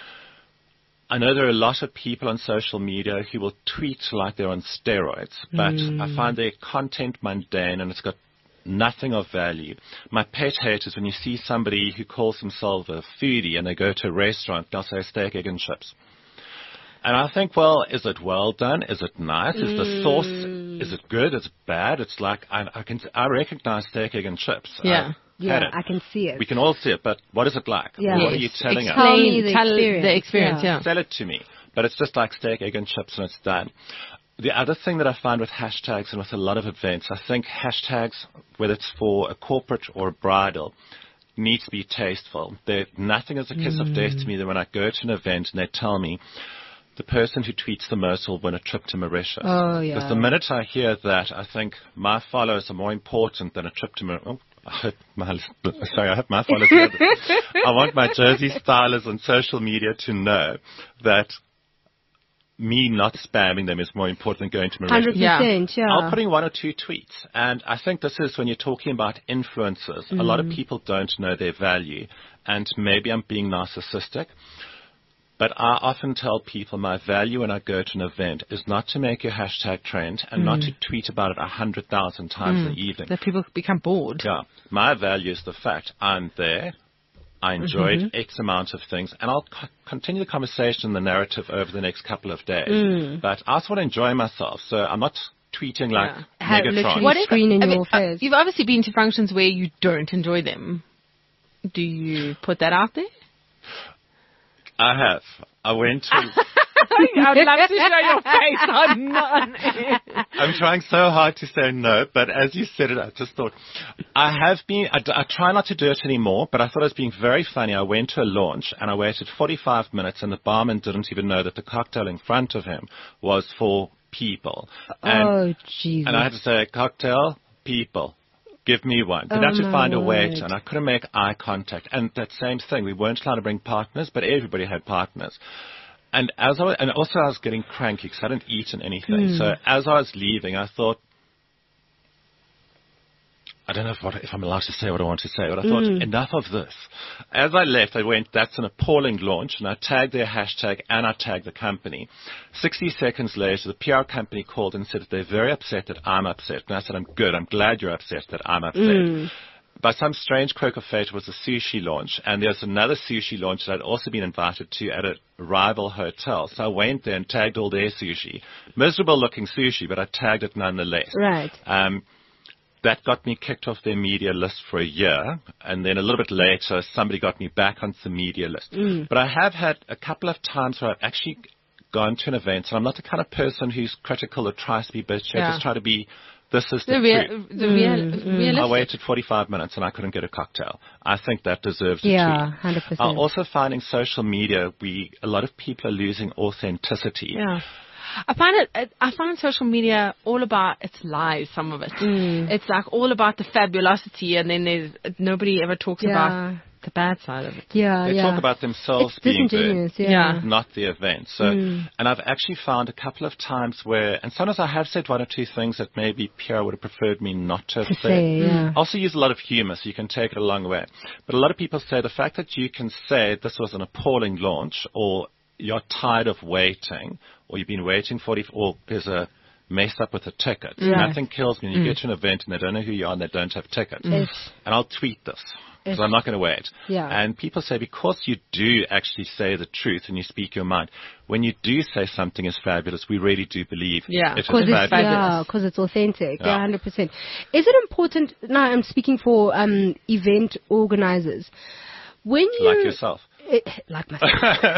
I know there are a lot of people on social media who will tweet like they're on steroids, but I find their content mundane and it's got nothing of value. My pet hate is when you see somebody who calls themselves a foodie and they go to a restaurant, they'll say steak, egg and chips. And I think, well, is it well done? Is it nice? Is the sauce, is it good? Is it bad? It's like, I, I can, I recognize steak, egg and chips. Yeah. I've Yeah, had it. I can see it. We can all see it, but what is it like? Yeah. What are Yes. you telling us? Tell me Explain- the tell experience. the experience, Yeah. yeah. Sell it to me. But it's just like steak, egg, and chips, and it's done. The other thing that I find with hashtags and with a lot of events, I think hashtags, whether it's for a corporate or a bridal, needs to be tasteful. There, nothing is a kiss of death to me than when I go to an event and they tell me the person who tweets the most will win a trip to Mauritius. Oh, yeah. Because the minute I hear that, I think my followers are more important than a trip to Mauritius. Oh, I hope my, sorry, I hope my followers hear this. I want my Jersey stylers on social media to know that me not spamming them is more important than going to one hundred Mauritius. percent, yeah. I'll putting one or two tweets. And I think this is when you're talking about influencers. A lot of people don't know their value. And maybe I'm being narcissistic. But I often tell people my value when I go to an event is not to make your hashtag trend and not to tweet about it a hundred thousand times in the evening. That people become bored. Yeah. My value is the fact I'm there. I enjoyed X amount of things, and I'll co- continue the conversation, the narrative over the next couple of days. But I also want to enjoy myself, so I'm not tweeting like Yeah. Have Megatron. literally- What if, Screen in I mean, your uh, face. You've obviously been to functions where you don't enjoy them. Do you put that out there? I have. I went to. I would love to show your face on, on I'm trying so hard to say no, but as you said it, I just thought I have been. I, d- I try not to do it anymore, but I thought it was being very funny. I went to a launch and I waited forty-five minutes, and the barman didn't even know that the cocktail in front of him was for people. And, Oh, Jesus. and I had to say, cocktail, people. Give me one. Then I had Oh, to my find a word. waiter, and I couldn't make eye contact. And that same thing, we weren't allowed to bring partners, but everybody had partners. And as I was, and also I was getting cranky because I hadn't eaten anything. Hmm. So as I was leaving, I thought, I don't know if, what, if I'm allowed to say what I want to say, but I thought, Hmm. enough of this. As I left, I went, that's an appalling launch, and I tagged their hashtag and I tagged the company. sixty seconds later, the P R company called and said that they're very upset that I'm upset. And I said, I'm good. I'm glad you're upset that I'm upset. Hmm. By some strange quirk of fate, it was a sushi launch, and there's another sushi launch that I'd also been invited to at a rival hotel. So I went there and tagged all their sushi. Miserable-looking sushi, but I tagged it nonetheless. Right. Um, that got me kicked off their media list for a year, and then a little bit later, somebody got me back onto the media list. Mm. But I have had a couple of times where I've actually gone to an event, and I'm not the kind of person who's critical or tries to be bitchy. Yeah. I just try to be, this is the The, rea- truth. the real, Mm, realistic. I waited forty-five minutes and I couldn't get a cocktail. I think that deserves a Yeah, tweet. one hundred percent. I'm also finding social media, we a lot of people are losing authenticity. Yeah. I find it, I find social media all about, it's lies, some of it. Mm. It's like all about the fabulosity, and then there's, nobody ever talks Yeah. about the bad side of it. Yeah, They yeah. talk about themselves It's being there, disingenuous, yeah. Yeah. not the event. So, Mm. and I've actually found a couple of times where, and sometimes I have said one or two things that maybe Pierre would have preferred me not to have To said. say, yeah. I also use a lot of humor, so you can take it a long way. But a lot of people say the fact that you can say this was an appalling launch, or you're tired of waiting, or you've been waiting for it, or there's a mess up with a ticket. Right. Nothing kills me when you get to an event and they don't know who you are and they don't have tickets. Yes. And I'll tweet this, because Yes. I'm not going to wait. Yeah. And people say, because you do actually say the truth and you speak your mind, when you do say something is fabulous, we really do believe Yeah, it is Because fabulous. it's, yeah, fabulous. 'cause it's authentic. Yeah, Yeah. one hundred percent. Is it important, now I'm speaking for um, event organizers, when you... Like yourself. It, like myself.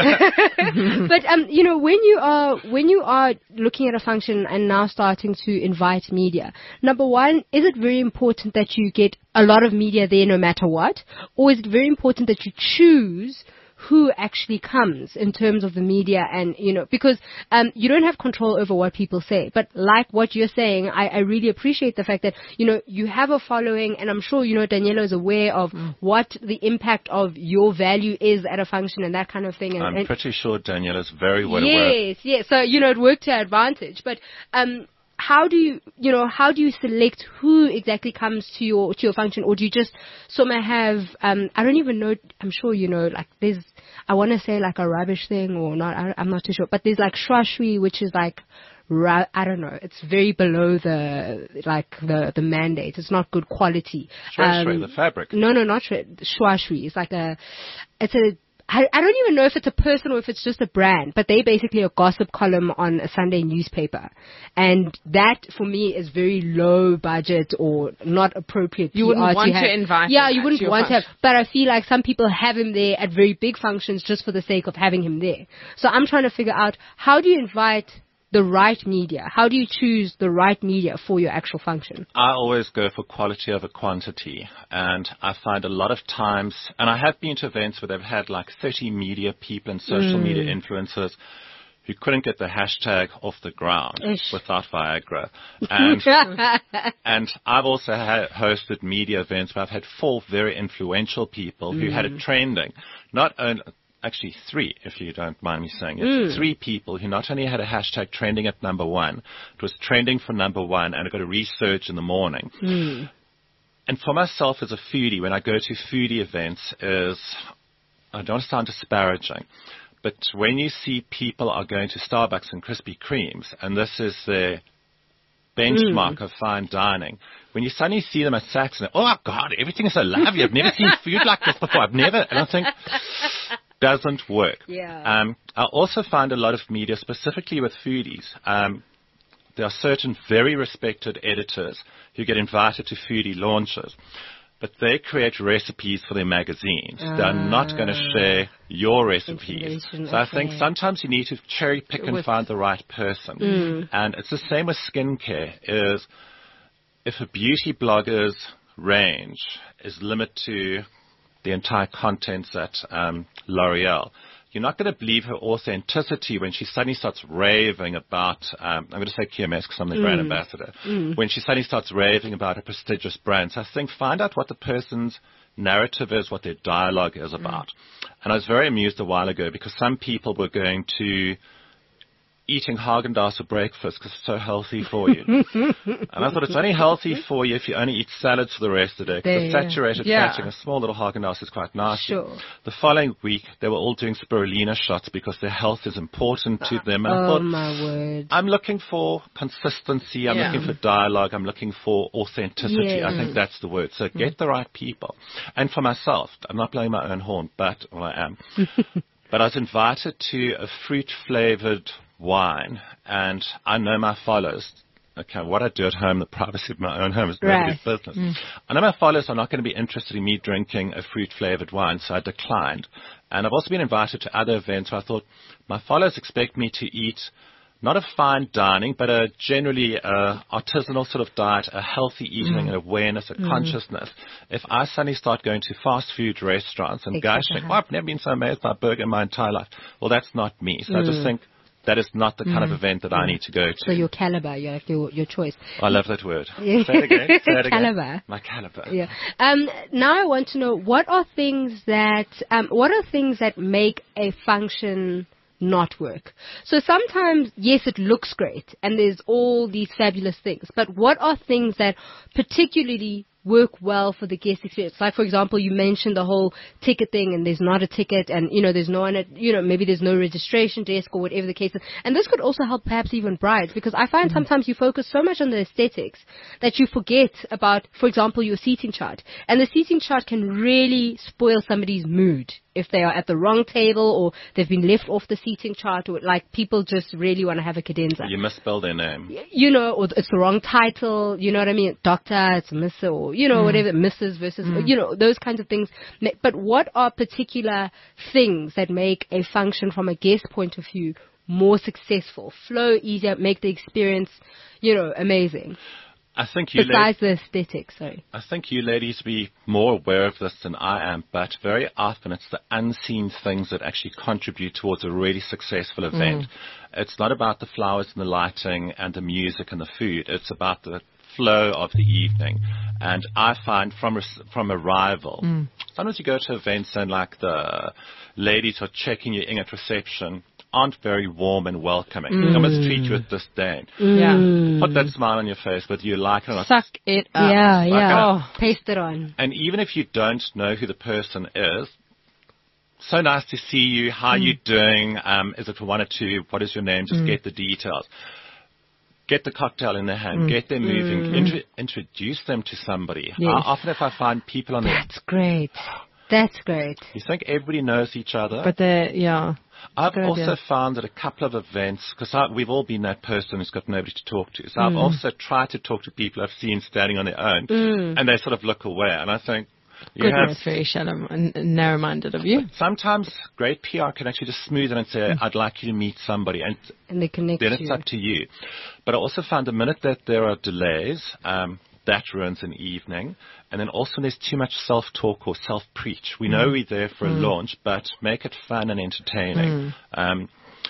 But um, you know, when you are when you are looking at a function and now starting to invite media, number one, is it very important that you get a lot of media there no matter what, or is it very important that you choose who actually comes in terms of the media? And you know, because um, you don't have control over what people say, but like what you're saying, I, I really appreciate the fact that you know you have a following, and I'm sure you know Daniela is aware of mm. what the impact of your value is at a function and that kind of thing. And, I'm and pretty sure Daniela's very well aware. yes, yes. So you know it worked to our advantage, but um. How do you, you know, how do you select who exactly comes to your to your function, or do you just somehow have? Um, I don't even know. I'm sure you know. Like there's, I want to say like a rubbish thing or not. I, I'm not too sure. But there's like shwashwi, which is like, ra- I don't know. It's very below the like the the mandate. It's not good quality. Shwashwi, the fabric. No, no, not shwe- shwashwi. It's like a, it's a. I, I don't even know if it's a person or if it's just a brand, but they basically a gossip column on a Sunday newspaper. And that, for me, is very low budget or not appropriate. You wouldn't P R want have. to invite Yeah, him you at wouldn't your want to have. function. But I feel like some people have him there at very big functions just for the sake of having him there. So I'm trying to figure out, how do you invite the right media? How do you choose the right media for your actual function? I always go for quality over quantity, and I find a lot of times, and I have been to events where they've had like thirty media people and social Mm. media influencers who couldn't get the hashtag off the ground Ish. without Viagra. And, and I've also ha- hosted media events where I've had four very influential people who had it trending. Not only, actually three, if you don't mind me saying it, Mm. three people who not only had a hashtag trending at number one, it was trending for number one, and I got a research in the morning. Mm. And for myself as a foodie, when I go to foodie events, is, I don't want to sound disparaging, but when you see people are going to Starbucks and Krispy Kremes, and this is their benchmark of fine dining, when you suddenly see them at Saks and, oh my God, everything is so lovely. I've never seen food like this before. I've never, and I think, doesn't work. Yeah. Um, I also find a lot of media, specifically with foodies, um, there are certain very respected editors who get invited to foodie launches, but they create recipes for their magazines. They're not going to share your recipes. Information, So I think okay. sometimes you need to cherry pick and With- find the right person. Mm. And it's the same with skincare, is if a beauty blogger's range is limited to the entire contents at um, L'Oreal, you're not going to believe her authenticity when she suddenly starts raving about, um, I'm going to say Q M S because I'm the brand ambassador, when she suddenly starts raving about a prestigious brand. So I think find out what the person's narrative is, what their dialogue is about. And I was very amused a while ago because some people were going to eating Haagen-Dazs for breakfast because it's so healthy for you. And I thought it's only healthy for you if you only eat salads for the rest of the day. 'Cause There, the saturated yeah. fat in a small little Haagen-Dazs is quite nice. Sure. The following week, they were all doing spirulina shots because their health is important to them. And I Oh thought, my word. I'm looking for consistency. I'm Yeah. looking for dialogue. I'm looking for authenticity. Yeah. I think that's the word. So get the right people. And for myself, I'm not blowing my own horn, but, well, I am. But I was invited to a fruit-flavored wine, and I know my followers. Okay, what I do at home, the privacy of my own home is nobody's Right. business. I know my followers are not going to be interested in me drinking a fruit-flavored wine, so I declined. And I've also been invited to other events where I thought my followers expect me to eat not a fine dining, but a generally uh, artisanal sort of diet, a healthy eating, an awareness, a consciousness. If I suddenly start going to fast food restaurants and Exactly. gushing, oh, I've never been so amazed by a burger in my entire life. Well, that's not me. So I just think, that is not the kind of event that I need to go to. So your caliber, your your, your choice. I love that word. Yeah. Say it again. Say it again. Caliber. My caliber. Yeah. Um, now I want to know, what are things that um, what are things that make a function not work? So sometimes, yes, it looks great and there's all these fabulous things, but what are things that particularly work well for the guest experience? Like, for example, you mentioned the whole ticket thing, and there's not a ticket, and, you know, there's no one at, you know, maybe there's no registration desk or whatever the case is. And this could also help perhaps even brides, because I find mm-hmm. sometimes you focus so much on the aesthetics that you forget about, for example, your seating chart. And the seating chart can really spoil somebody's mood if they are at the wrong table or they've been left off the seating chart, or like people just really want to have a cadenza. You misspell their name. You know, or it's the wrong title, you know what I mean? Doctor, it's Mister or, you know, mm. whatever, Missus versus, mm. you know, those kinds of things. But what are particular things that make a function from a guest point of view more successful, flow easier, make the experience, you know, amazing? I think you Besides la- the aesthetics, sorry. I think you ladies be more aware of this than I am, but very often it's the unseen things that actually contribute towards a really successful event. Mm. It's not about the flowers and the lighting and the music and the food. It's about the flow of the evening. And I find from from arrival, mm. sometimes you go to events and like the ladies are checking you in at reception aren't very warm and welcoming. Mm. They almost treat you with disdain. Mm. Put that smile on your face, whether you like it or not. Suck it up. Yeah, like yeah. Oh. Paste it on. And even if you don't know who the person is, so nice to see you. How are mm. you doing? Um, is it for one or two? What is your name? Just mm. get the details. Get the cocktail in their hand. Mm. Get them moving. Mm. Intro- introduce them to somebody. Yes. Uh, often if I find people on the... That's great. That's great. You think everybody knows each other? But the, yeah. I've Good also idea. found that a couple of events, because we've all been that person who's got nobody to talk to. So Mm. I've also tried to talk to people I've seen standing on their own, Mm. and they sort of look away. And I think, you Goodness, have, very shallow and narrow-minded of you. sometimes great P R can actually just smooth it and say, mm. I'd like you to meet somebody. And, and they connect then it's you. up to you. But I also found the minute that there are delays, um, that ruins an evening. And then also there's too much self-talk or self-preach. We mm. know we're there for mm. a launch, but make it fun and entertaining. Mm. Um,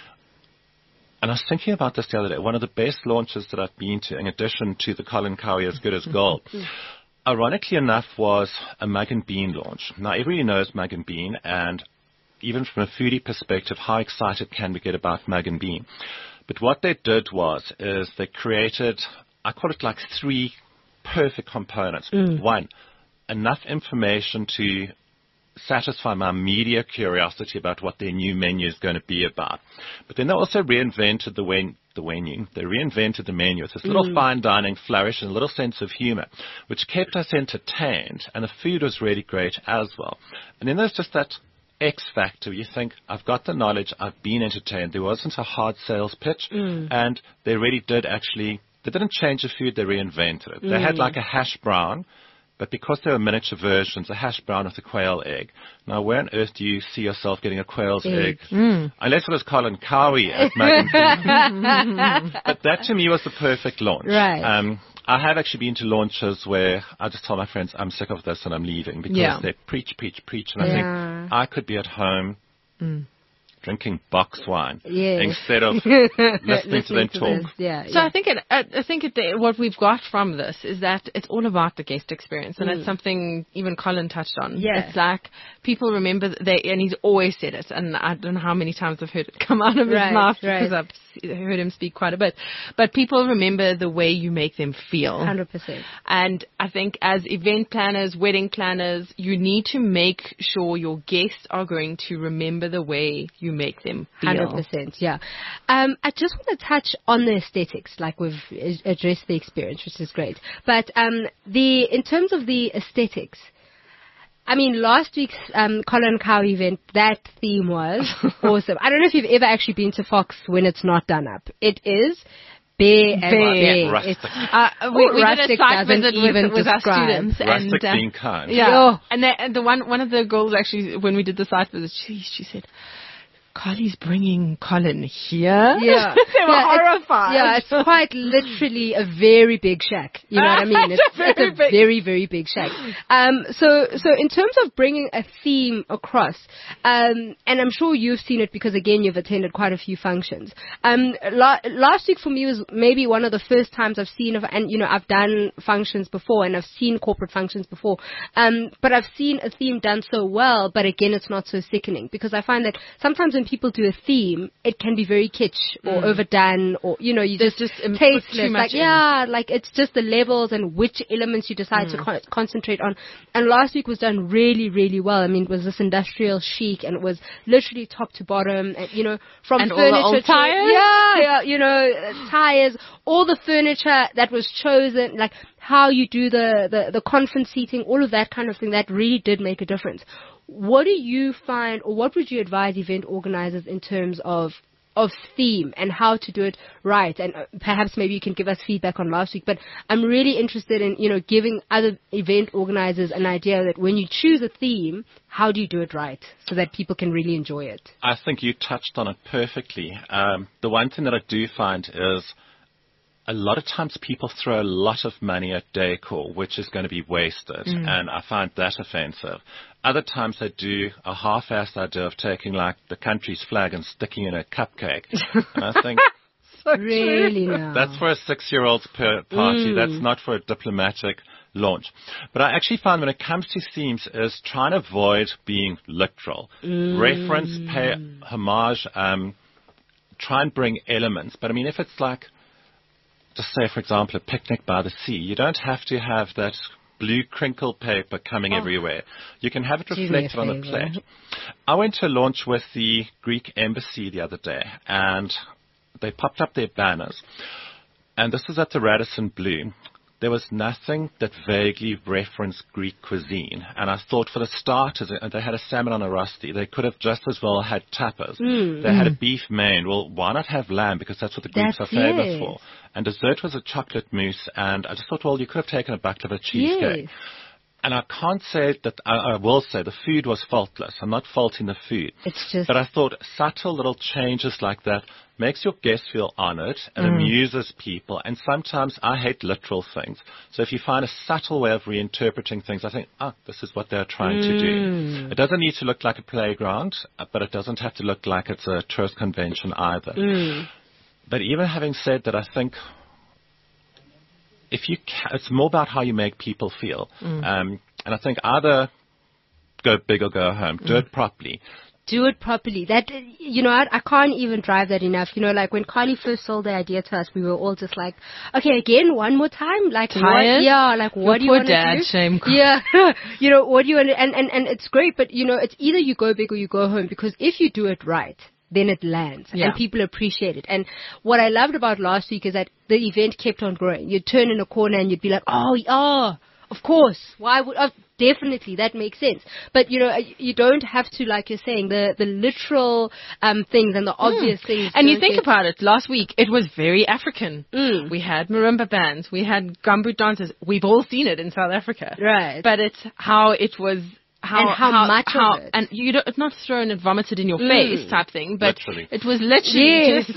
and I was thinking about this the other day. One of the best launches that I've been to, in addition to the Colin Cowie As Good As Gold, ironically enough, was a Mug and Bean launch. Now, everybody knows Mug and Bean, and even from a foodie perspective, how excited can we get about Mug and Bean? But what they did was, is they created, I call it like three perfect components. Mm. One, enough information to satisfy my media curiosity about what their new menu is going to be about. But then they also reinvented the when, the menu. They reinvented the menu. It's this little mm. fine dining flourish and a little sense of humor, which kept us entertained, and the food was really great as well. And then there's just that X factor. You think, I've got the knowledge, I've been entertained. There wasn't a hard sales pitch, mm. and they really did actually... They didn't change the food, they reinvented it. Mm. They had like a hash brown, but because they were miniature versions, a hash brown with a quail egg. Now, where on earth do you see yourself getting a quail's egg? egg? Mm. Unless it was Colin Cowie at Mug and Bean. But that to me was the perfect launch. Right. Um, I have actually been to launches where I just tell my friends, I'm sick of this and I'm leaving, because yeah. they preach, preach, preach. And yeah. I think I could be at home mm. drinking box wine yes. instead of listening to them to talk. Yeah, so yeah. I think it, I, I think it, what we've got from this is that it's all about the guest experience, and mm. it's something even Colin touched on. Yeah. It's like people remember they, and he's always said it, and I don't know how many times I've heard it come out of right, his mouth right. because I've heard him speak quite a bit. But people remember the way you make them feel. one hundred percent. And I think as event planners, wedding planners, you need to make sure your guests are going to remember the way you make them feel. one hundred percent, yeah. Um, I just want to touch on the aesthetics, like we've addressed the experience, which is great. But um, the in terms of the aesthetics, I mean, last week's um, Colin Cowie event, that theme was awesome. I don't know if you've ever actually been to Fox when it's not done up. It is bare and bare. Rustic. It's, uh, we we did a site visit with, with our describe. students. Rustic and, uh, being kind. Yeah. Oh. And, the, and the one, one of the girls actually, when we did the site visit, she, she said, Carly's bringing Colin here. Yeah. They were yeah, horrified. It's, yeah, it's quite literally a very big shack. You know what I mean? It's, It's a very it's a big- very, very big shack. Um, so, so in terms of bringing a theme across, um, and I'm sure you've seen it because again, you've attended quite a few functions. Um, la- last week for me was maybe one of the first times I've seen, of, and you know, I've done functions before and I've seen corporate functions before. Um, but I've seen a theme done so well, but again, it's not so sickening because I find that sometimes when people do a theme, it can be very kitsch or Mm. overdone or, you know, you There's just, just, um, put tasteless. too much Like, in. yeah, like it's just the levels and which elements you decide to con- concentrate on. And last week was done really, really well. I mean, it was this industrial chic and it was literally top to bottom and, you know, from And all the furniture old to, tires? yeah, yeah, you know, uh, tires, all the furniture that was chosen, like how you do the, the, the conference seating, all of that kind of thing, that really did make a difference. What do you find, or what would you advise event organizers in terms of of theme and how to do it right? And uh, perhaps maybe you can give us feedback on last week, but I'm really interested in, you know, giving other event organizers an idea that when you choose a theme, how do you do it right so that people can really enjoy it? I think you touched on it perfectly. Um, the one thing that I do find is a lot of times people throw a lot of money at decor, which is going to be wasted, Mm. and I find that offensive. Other times they do a half-assed idea of taking like the country's flag and sticking in a cupcake. And I think Really now. that's for a six-year-old's per party. Mm. That's not for a diplomatic launch. But I actually find when it comes to themes is trying to avoid being literal. Mm. Reference, pay homage, um, try and bring elements. But I mean, if it's like, just say, for example, a picnic by the sea, you don't have to have that blue crinkle paper coming Oh. everywhere. You can have it Do me a reflected on the favor. plate. I went to a launch with the Greek embassy the other day, and they popped up their banners. And this was at the Radisson Blu. There was nothing that vaguely referenced Greek cuisine. And I thought for the starters, uh, they had a salmon on a rusty. They could have just as well had tapas. Mm. They had a beef main. Well, why not have lamb? Because that's what the Greeks That's are famous yes. for. And dessert was a chocolate mousse. And I just thought, well, you could have taken a baklava cheesecake. Yes. And I can't say that, I, I will say the food was faultless. I'm not faulting the food. It's just, But I thought subtle little changes like that makes your guests feel honored and Mm. amuses people. And sometimes I hate literal things. So if you find a subtle way of reinterpreting things, I think, ah, this is what they're trying to do. Mm. It doesn't need to look like a playground, uh, but it doesn't have to look like it's a tourist convention either. Mm. But even having said that, I think if you ca- it's more about how you make people feel. Mm. Um, and I think either go big or go home. Do it properly. do it properly. That, you know, I, I can't even drive that enough. You know, like when Carly first sold the idea to us, we were all just like, okay, again, one more time. Like, what, Tired? yeah, like, what Your do you poor want dad, to do? shame. Yeah. You know, what do you want to, and, and, and it's great, but you know, it's either you go big or you go home, because if you do it right, then it lands Yeah. and people appreciate it. And what I loved about last week is that the event kept on growing. You'd turn in a corner and you'd be like, oh, oh, of course. Why would, oh, definitely, that makes sense. But, you know, you don't have to, like you're saying, the, the literal um, things and the obvious things. And you don't think get- about it, last week it was very African. Mm. We had marimba bands, we had gumboot dancers. We've all seen it in South Africa. Right. But it's how it was, how, And how much of how, it. And you don't, it's not thrown and vomited in your Mm. face type thing, but Literally. it was literally Yes. just,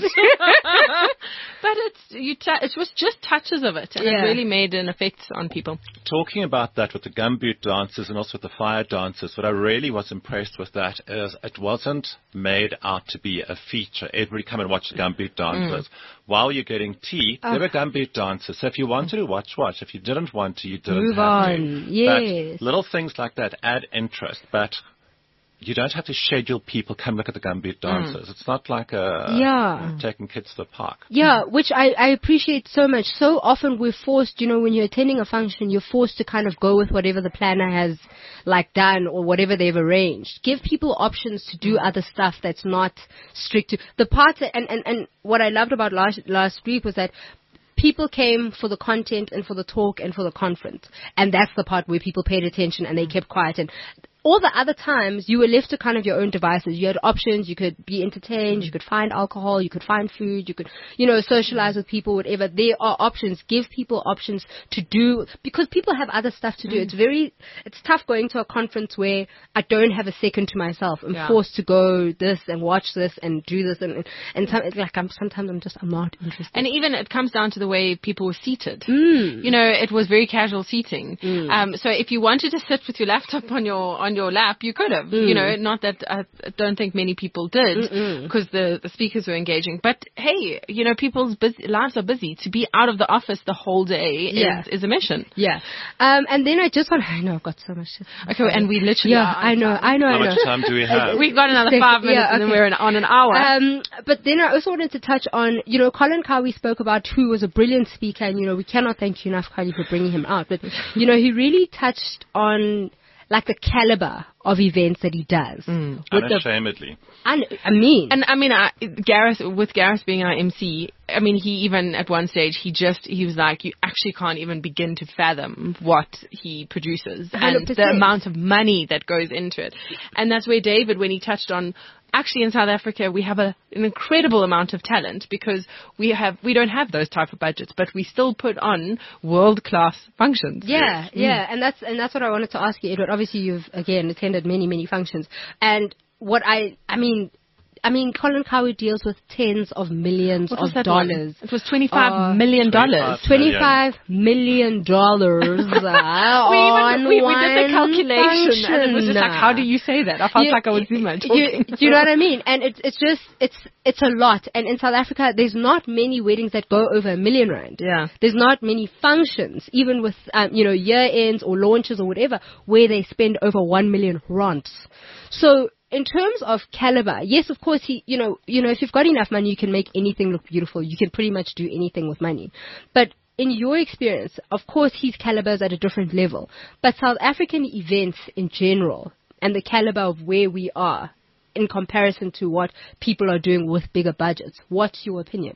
but it's, you t- it was just touches of it, and Yeah. it really made an effect on people. Talking about that with the gumboot dancers and also with the fire dancers, what I really was impressed with that is it wasn't made out to be a feature. Everybody come and watch the gumboot dancers. While you're getting tea, there were gumboot dancers. So if you wanted to watch, watch. If you didn't want to, you didn't Move have on. to. Yes. But little things like that add interest, but you don't have to schedule people come look at the gumboot dancers. It's not like a, Yeah. taking kids to the park. Yeah, which I, I appreciate so much. So often we're forced, you know, when you're attending a function, you're forced to kind of go with whatever the planner has, like, done or whatever they've arranged. Give people options to do other stuff that's not strict to the parts. That, and, and, and what I loved about last, last week was that people came for the content and for the talk and for the conference. And that's the part where people paid attention and they kept quiet. And all the other times you were left to kind of your own devices. You had options. You could be entertained. You could find alcohol. You could find food. You could, you know, socialize with people, whatever. There are options. Give people options to do, because people have other stuff to do. Mm. It's very, it's tough going to a conference where I don't have a second to myself. I'm yeah. forced to go this and watch this and do this. And, and some, like I'm, sometimes I'm just, I'm not interested. And even it comes down to the way people were seated. Mm. You know, it was very casual seating. Mm. Um, so if you wanted to sit with your laptop on your, on your lap, you could have, mm. you know, not that I don't think many people did because the, the speakers were engaging, but hey, you know, people's busy, lives are busy. To be out of the office the whole day yeah. is, is a mission. Yeah. Um, and then I just want, I know I've got so much. Okay. And we literally, yeah, I know, I know, How I know. much time do we have? We've got another five minutes yeah, okay. and then we're in, on an hour. Um, but then I also wanted to touch on, you know, Colin Cowie spoke about who was a brilliant speaker, and, you know, we cannot thank you enough, Kylie, for bringing him out. But, you know, he really touched on, like, the caliber of events that he does. Mm. Unashamedly. The, un, I mean. And I mean, I, Gareth, with Gareth being our M C, I mean, he even at one stage, he just, he was like, you actually can't even begin to fathom what he produces one hundred percent. And the amount of money that goes into it. And that's where David, when he touched on, actually in South Africa, we have a, an incredible amount of talent because we have, we don't have those type of budgets, but we still put on world-class functions. Yeah, yes. yeah. Mm. And that's, and that's what I wanted to ask you, Edward. Obviously you've, again, attended many, many functions. And what I, I mean, I mean, Colin Cowie deals with tens of millions what of One? dollars. It was twenty-five uh, million dollars. twenty-five million dollars uh, on we, even, we, one we did the calculation, function. And it was just like, how do you say that? I felt you, like I was Zuma. You, you know what I mean? And it's it's just it's it's a lot. And in South Africa, there's not many weddings that go over a million rand. Yeah. There's not many functions, even with um, you know year ends or launches or whatever, where they spend over one million rands. So, in terms of caliber, yes, of course, he, you know, you know, if you've got enough money, you can make anything look beautiful. You can pretty much do anything with money. But in your experience, of course, his caliber is at a different level. But South African events in general and the caliber of where we are in comparison to what people are doing with bigger budgets, what's your opinion?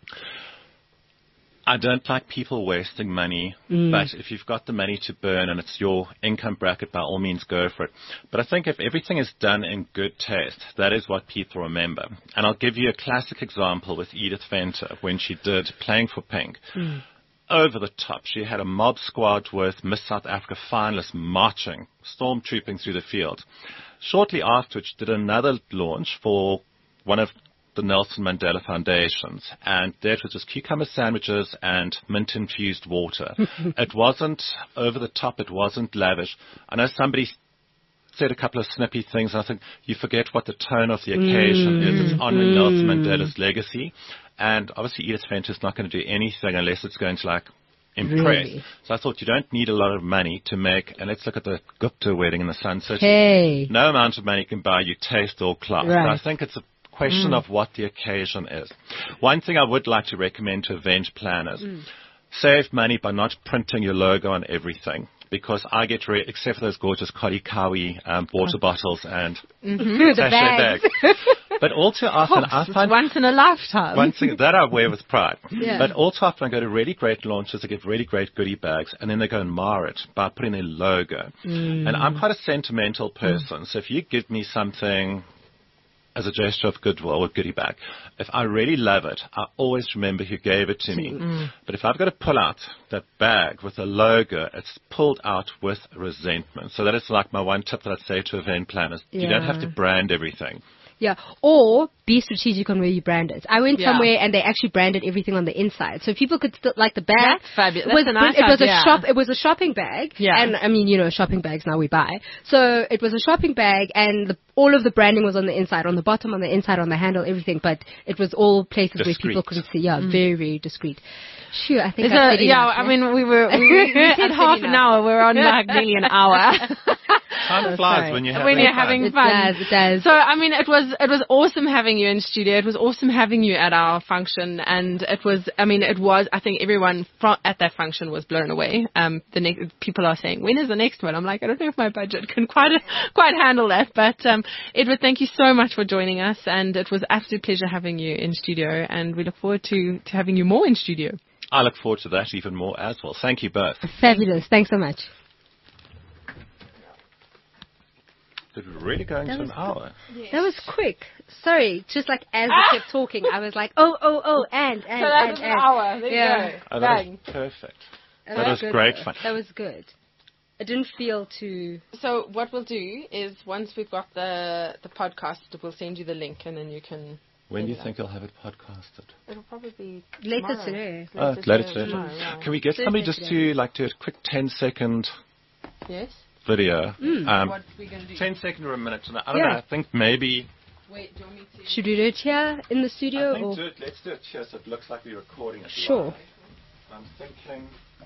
I don't like people wasting money, mm. but if you've got the money to burn and it's your income bracket, by all means go for it. But I think if everything is done in good taste, that is what people remember. And I'll give you a classic example with Edith Venter when she did Playing for Pink. Mm. Over the top, she had a mob squad with Miss South Africa finalists marching, stormtrooping through the field. Shortly afterwards, she did another launch for one of the Nelson Mandela Foundations, and that was just cucumber sandwiches and mint-infused water. It wasn't over the top, it wasn't lavish. I know somebody said a couple of snippy things, and I think you forget what the tone of the occasion mm. is. It's honoring mm. Nelson Mandela's legacy, and obviously Edith Venter is not going to do anything unless it's going to, like, impress. Really? So I thought you don't need a lot of money to make, and let's look at the Gupta wedding in the Sun City. Hey. No amount of money can buy you taste or class. Right. But I think it's a question mm. of what the occasion is. One thing I would like to recommend to event planners, mm. save money by not printing your logo on everything. Because I get, re- except for those gorgeous Colin Cowie um, water bottles and mm-hmm. sachet bags. bags. But all too often, I find once in a lifetime. One thing that I wear with pride. Yeah. But all too often, I go to really great launches, I get really great goodie bags, and then they go and mar it by putting their logo. Mm. And I'm quite a sentimental person, mm. so if you give me something as a gesture of goodwill or goodie bag, if I really love it, I always remember who gave it to me. Mm. But if I've got to pull out that bag with a logo, it's pulled out with resentment. So that is like my one tip that I'd say to event planners. Yeah. You don't have to brand everything. Yeah, or be strategic on where you brand it. I went yeah. somewhere and they actually branded everything on the inside, so people could still like the bag. That's fabulous. Was, That's a nice it was idea. a shop. It was a shopping bag. Yeah. And I mean, you know, shopping bags now we buy. So it was a shopping bag, and the, all of the branding was on the inside, on the bottom, on the inside, on the handle, everything. But it was all places discreet. where people couldn't see. Yeah, mm. very, very discreet. Sure, I think It's I a, said yeah. enough, I mean, we were we, we said half an hour. We're on like nearly an hour. Time flies when you're having when you're fun. having It fun. does, it does. So I mean, it was it was awesome having you in studio. It was awesome having you at our function, and it was. I mean, it was. I think everyone from, at that function was blown away. Um, the next people are saying, when is the next one? I'm like, I don't know if my budget can quite quite handle that. But um, Edward, thank you so much for joining us, and it was an absolute pleasure having you in studio, and we look forward to to having you more in studio. I look forward to that even more as well. Thank you both. Fabulous. Thanks so much. Did we really go into was an hour? That was quick. Sorry, just like as we kept talking, I was like, oh, oh, oh, and, and, So that and, was an and. hour. There Yeah. you go. Oh, that Bang. was perfect. And That was good, great though. fun. That was good. It didn't feel too... So what we'll do is once we've got the the podcast, we'll send you the link and then you can. When do you Yeah. think you'll have it podcasted? It'll probably be Later tomorrow. today. Oh, Later later today, today. tomorrow, yeah. Can we get Thursday somebody just today. to like do a quick ten second Yes. video? Um, What we gonna do? ten second or a minute. And I don't Yeah. know. I think maybe. Wait, do you want me to? Should we do it here in the studio? I think or? do it, let's do it here so it looks like we're recording it. Sure. live. I'm thinking.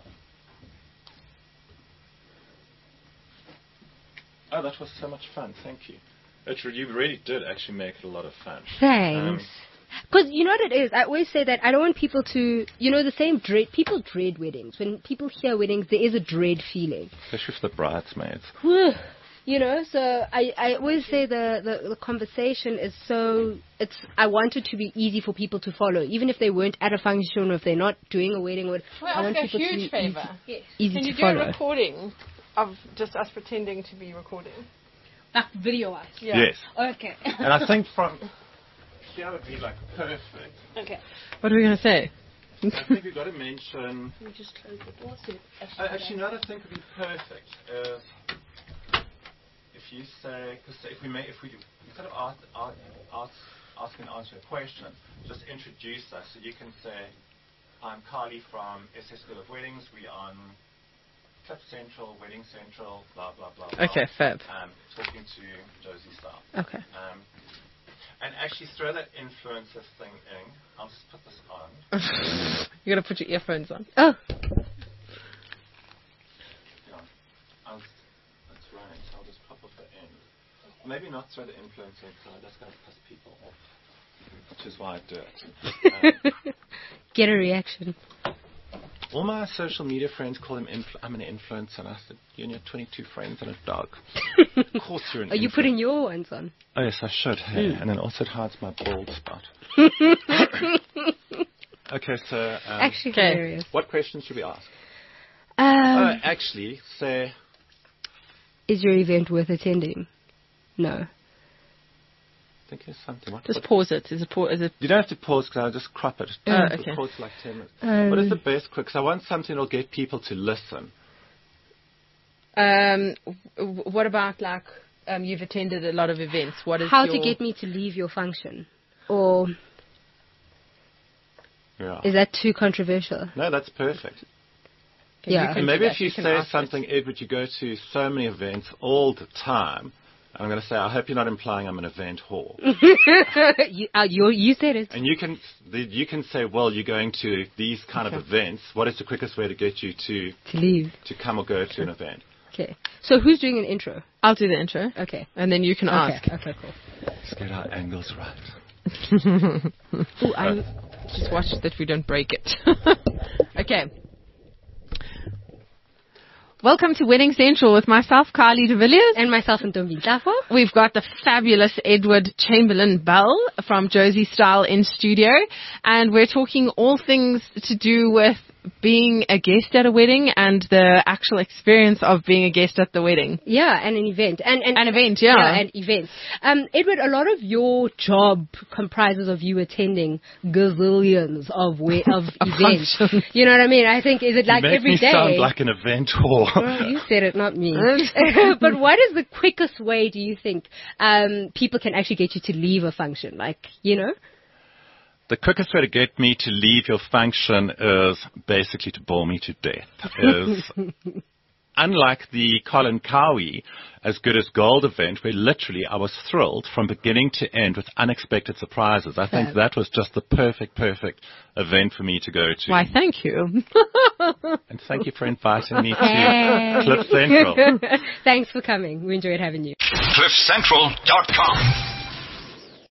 Oh, that was so much fun. Thank you. It, re- you really did actually make it a lot of fun. Thanks. Because you know what it is? I always say that I don't want people to, you know, the same dread. People dread weddings. When people hear weddings, there is a dread feeling. Especially for the bridesmaids. You know, so I, I always say the, the, the conversation is so, it's, I want it to be easy for people to follow. Even if they weren't at a function or if they're not doing a wedding, or, Well, I want ask a people to huge be favor. easy, easy Can you to do follow. a recording of just us pretending to be recording? Like video wise. Yeah. Yes. Okay. And I think from here would be like perfect. Okay. What are we gonna say? I think we've got to mention. We just close the door so it Uh, actually, another thing would be perfect is if you say, because if we make, if we instead of ask, ask, ask, asking and answering a question, just introduce us. So you can say, "I'm Carly from S S School of Weddings. We on Clip Central, Wedding Central, blah blah blah." blah. Okay, fab. Um, talking to Josie Starr. Okay. Um, and actually throw that influencer thing in. I'll just put this on. You gotta put your earphones on. Oh. Yeah. I'll, it's running, so I'll just pop off the end. Maybe not throw the influencer inside, that's going to piss people off. Which is why I do it. Um, Get a reaction. all my social media friends call him influ- I'm an influencer, and I said, you and your twenty-two friends and a dog. Of course you're an Are you influencer. putting your ones on? Oh yes, I should, hey. And then also it hides my bald spot. Okay, so... Um, Actually, Okay. hilarious. what questions should we ask? Um, Uh, actually, say... is your event worth attending? No. I think there's something. What, Just what, pause it. Is it pause? Is it? you don't have to pause because I'll just crop it. Oh, It'll okay. pause for like ten minutes. Um, What is the best quick? Because I want something that'll get people to listen. Um. w- What about like? Um. You've attended a lot of events. What is How your... to get me to leave your function? Or Yeah. is that too controversial? No, that's perfect. Okay, Yeah. you can And do maybe that. if you, can say ask it. something, Edward, you go to so many events all the time. I'm going to say, I hope you're not implying I'm an event whore. you, uh, you, you said it. And you can the, you can say, well, you're going to these kind of events. What is the quickest way to get you to To leave. to come or go to an event? Okay. So who's doing an intro? I'll do the intro, Okay. and then you can ask. Okay. Okay. Cool. Let's get our angles right. Ooh, I'm. Just watch that we don't break it. Okay. Welcome to Wedding Central with myself, Carly de Villiers. And myself and Dombi Tlafo. We've got the fabulous Edward Chamberlain Bell from Josie Style in studio, and we're talking all things to do with being a guest at a wedding and the actual experience of being a guest at the wedding. Yeah, and an event. And, and An event, yeah. Yeah, and events. Um, Edward, a lot of your job comprises of you attending gazillions of we- of events. functions. You know what I mean? I think, is it like you make every me day? sound like an event whore. Well, you said it, not me. But what is the quickest way, do you think, um, people can actually get you to leave a function? Like, you know? The quickest way to get me to leave your function is basically to bore me to death. Is unlike the Colin Cowie As Good as Gold event, where literally I was thrilled from beginning to end with unexpected surprises. I think Fab. that was just the perfect, perfect event for me to go to. Why, thank you. And thank you for inviting me to Hey. Cliff Central. Thanks for coming. We enjoyed having you. cliff central dot com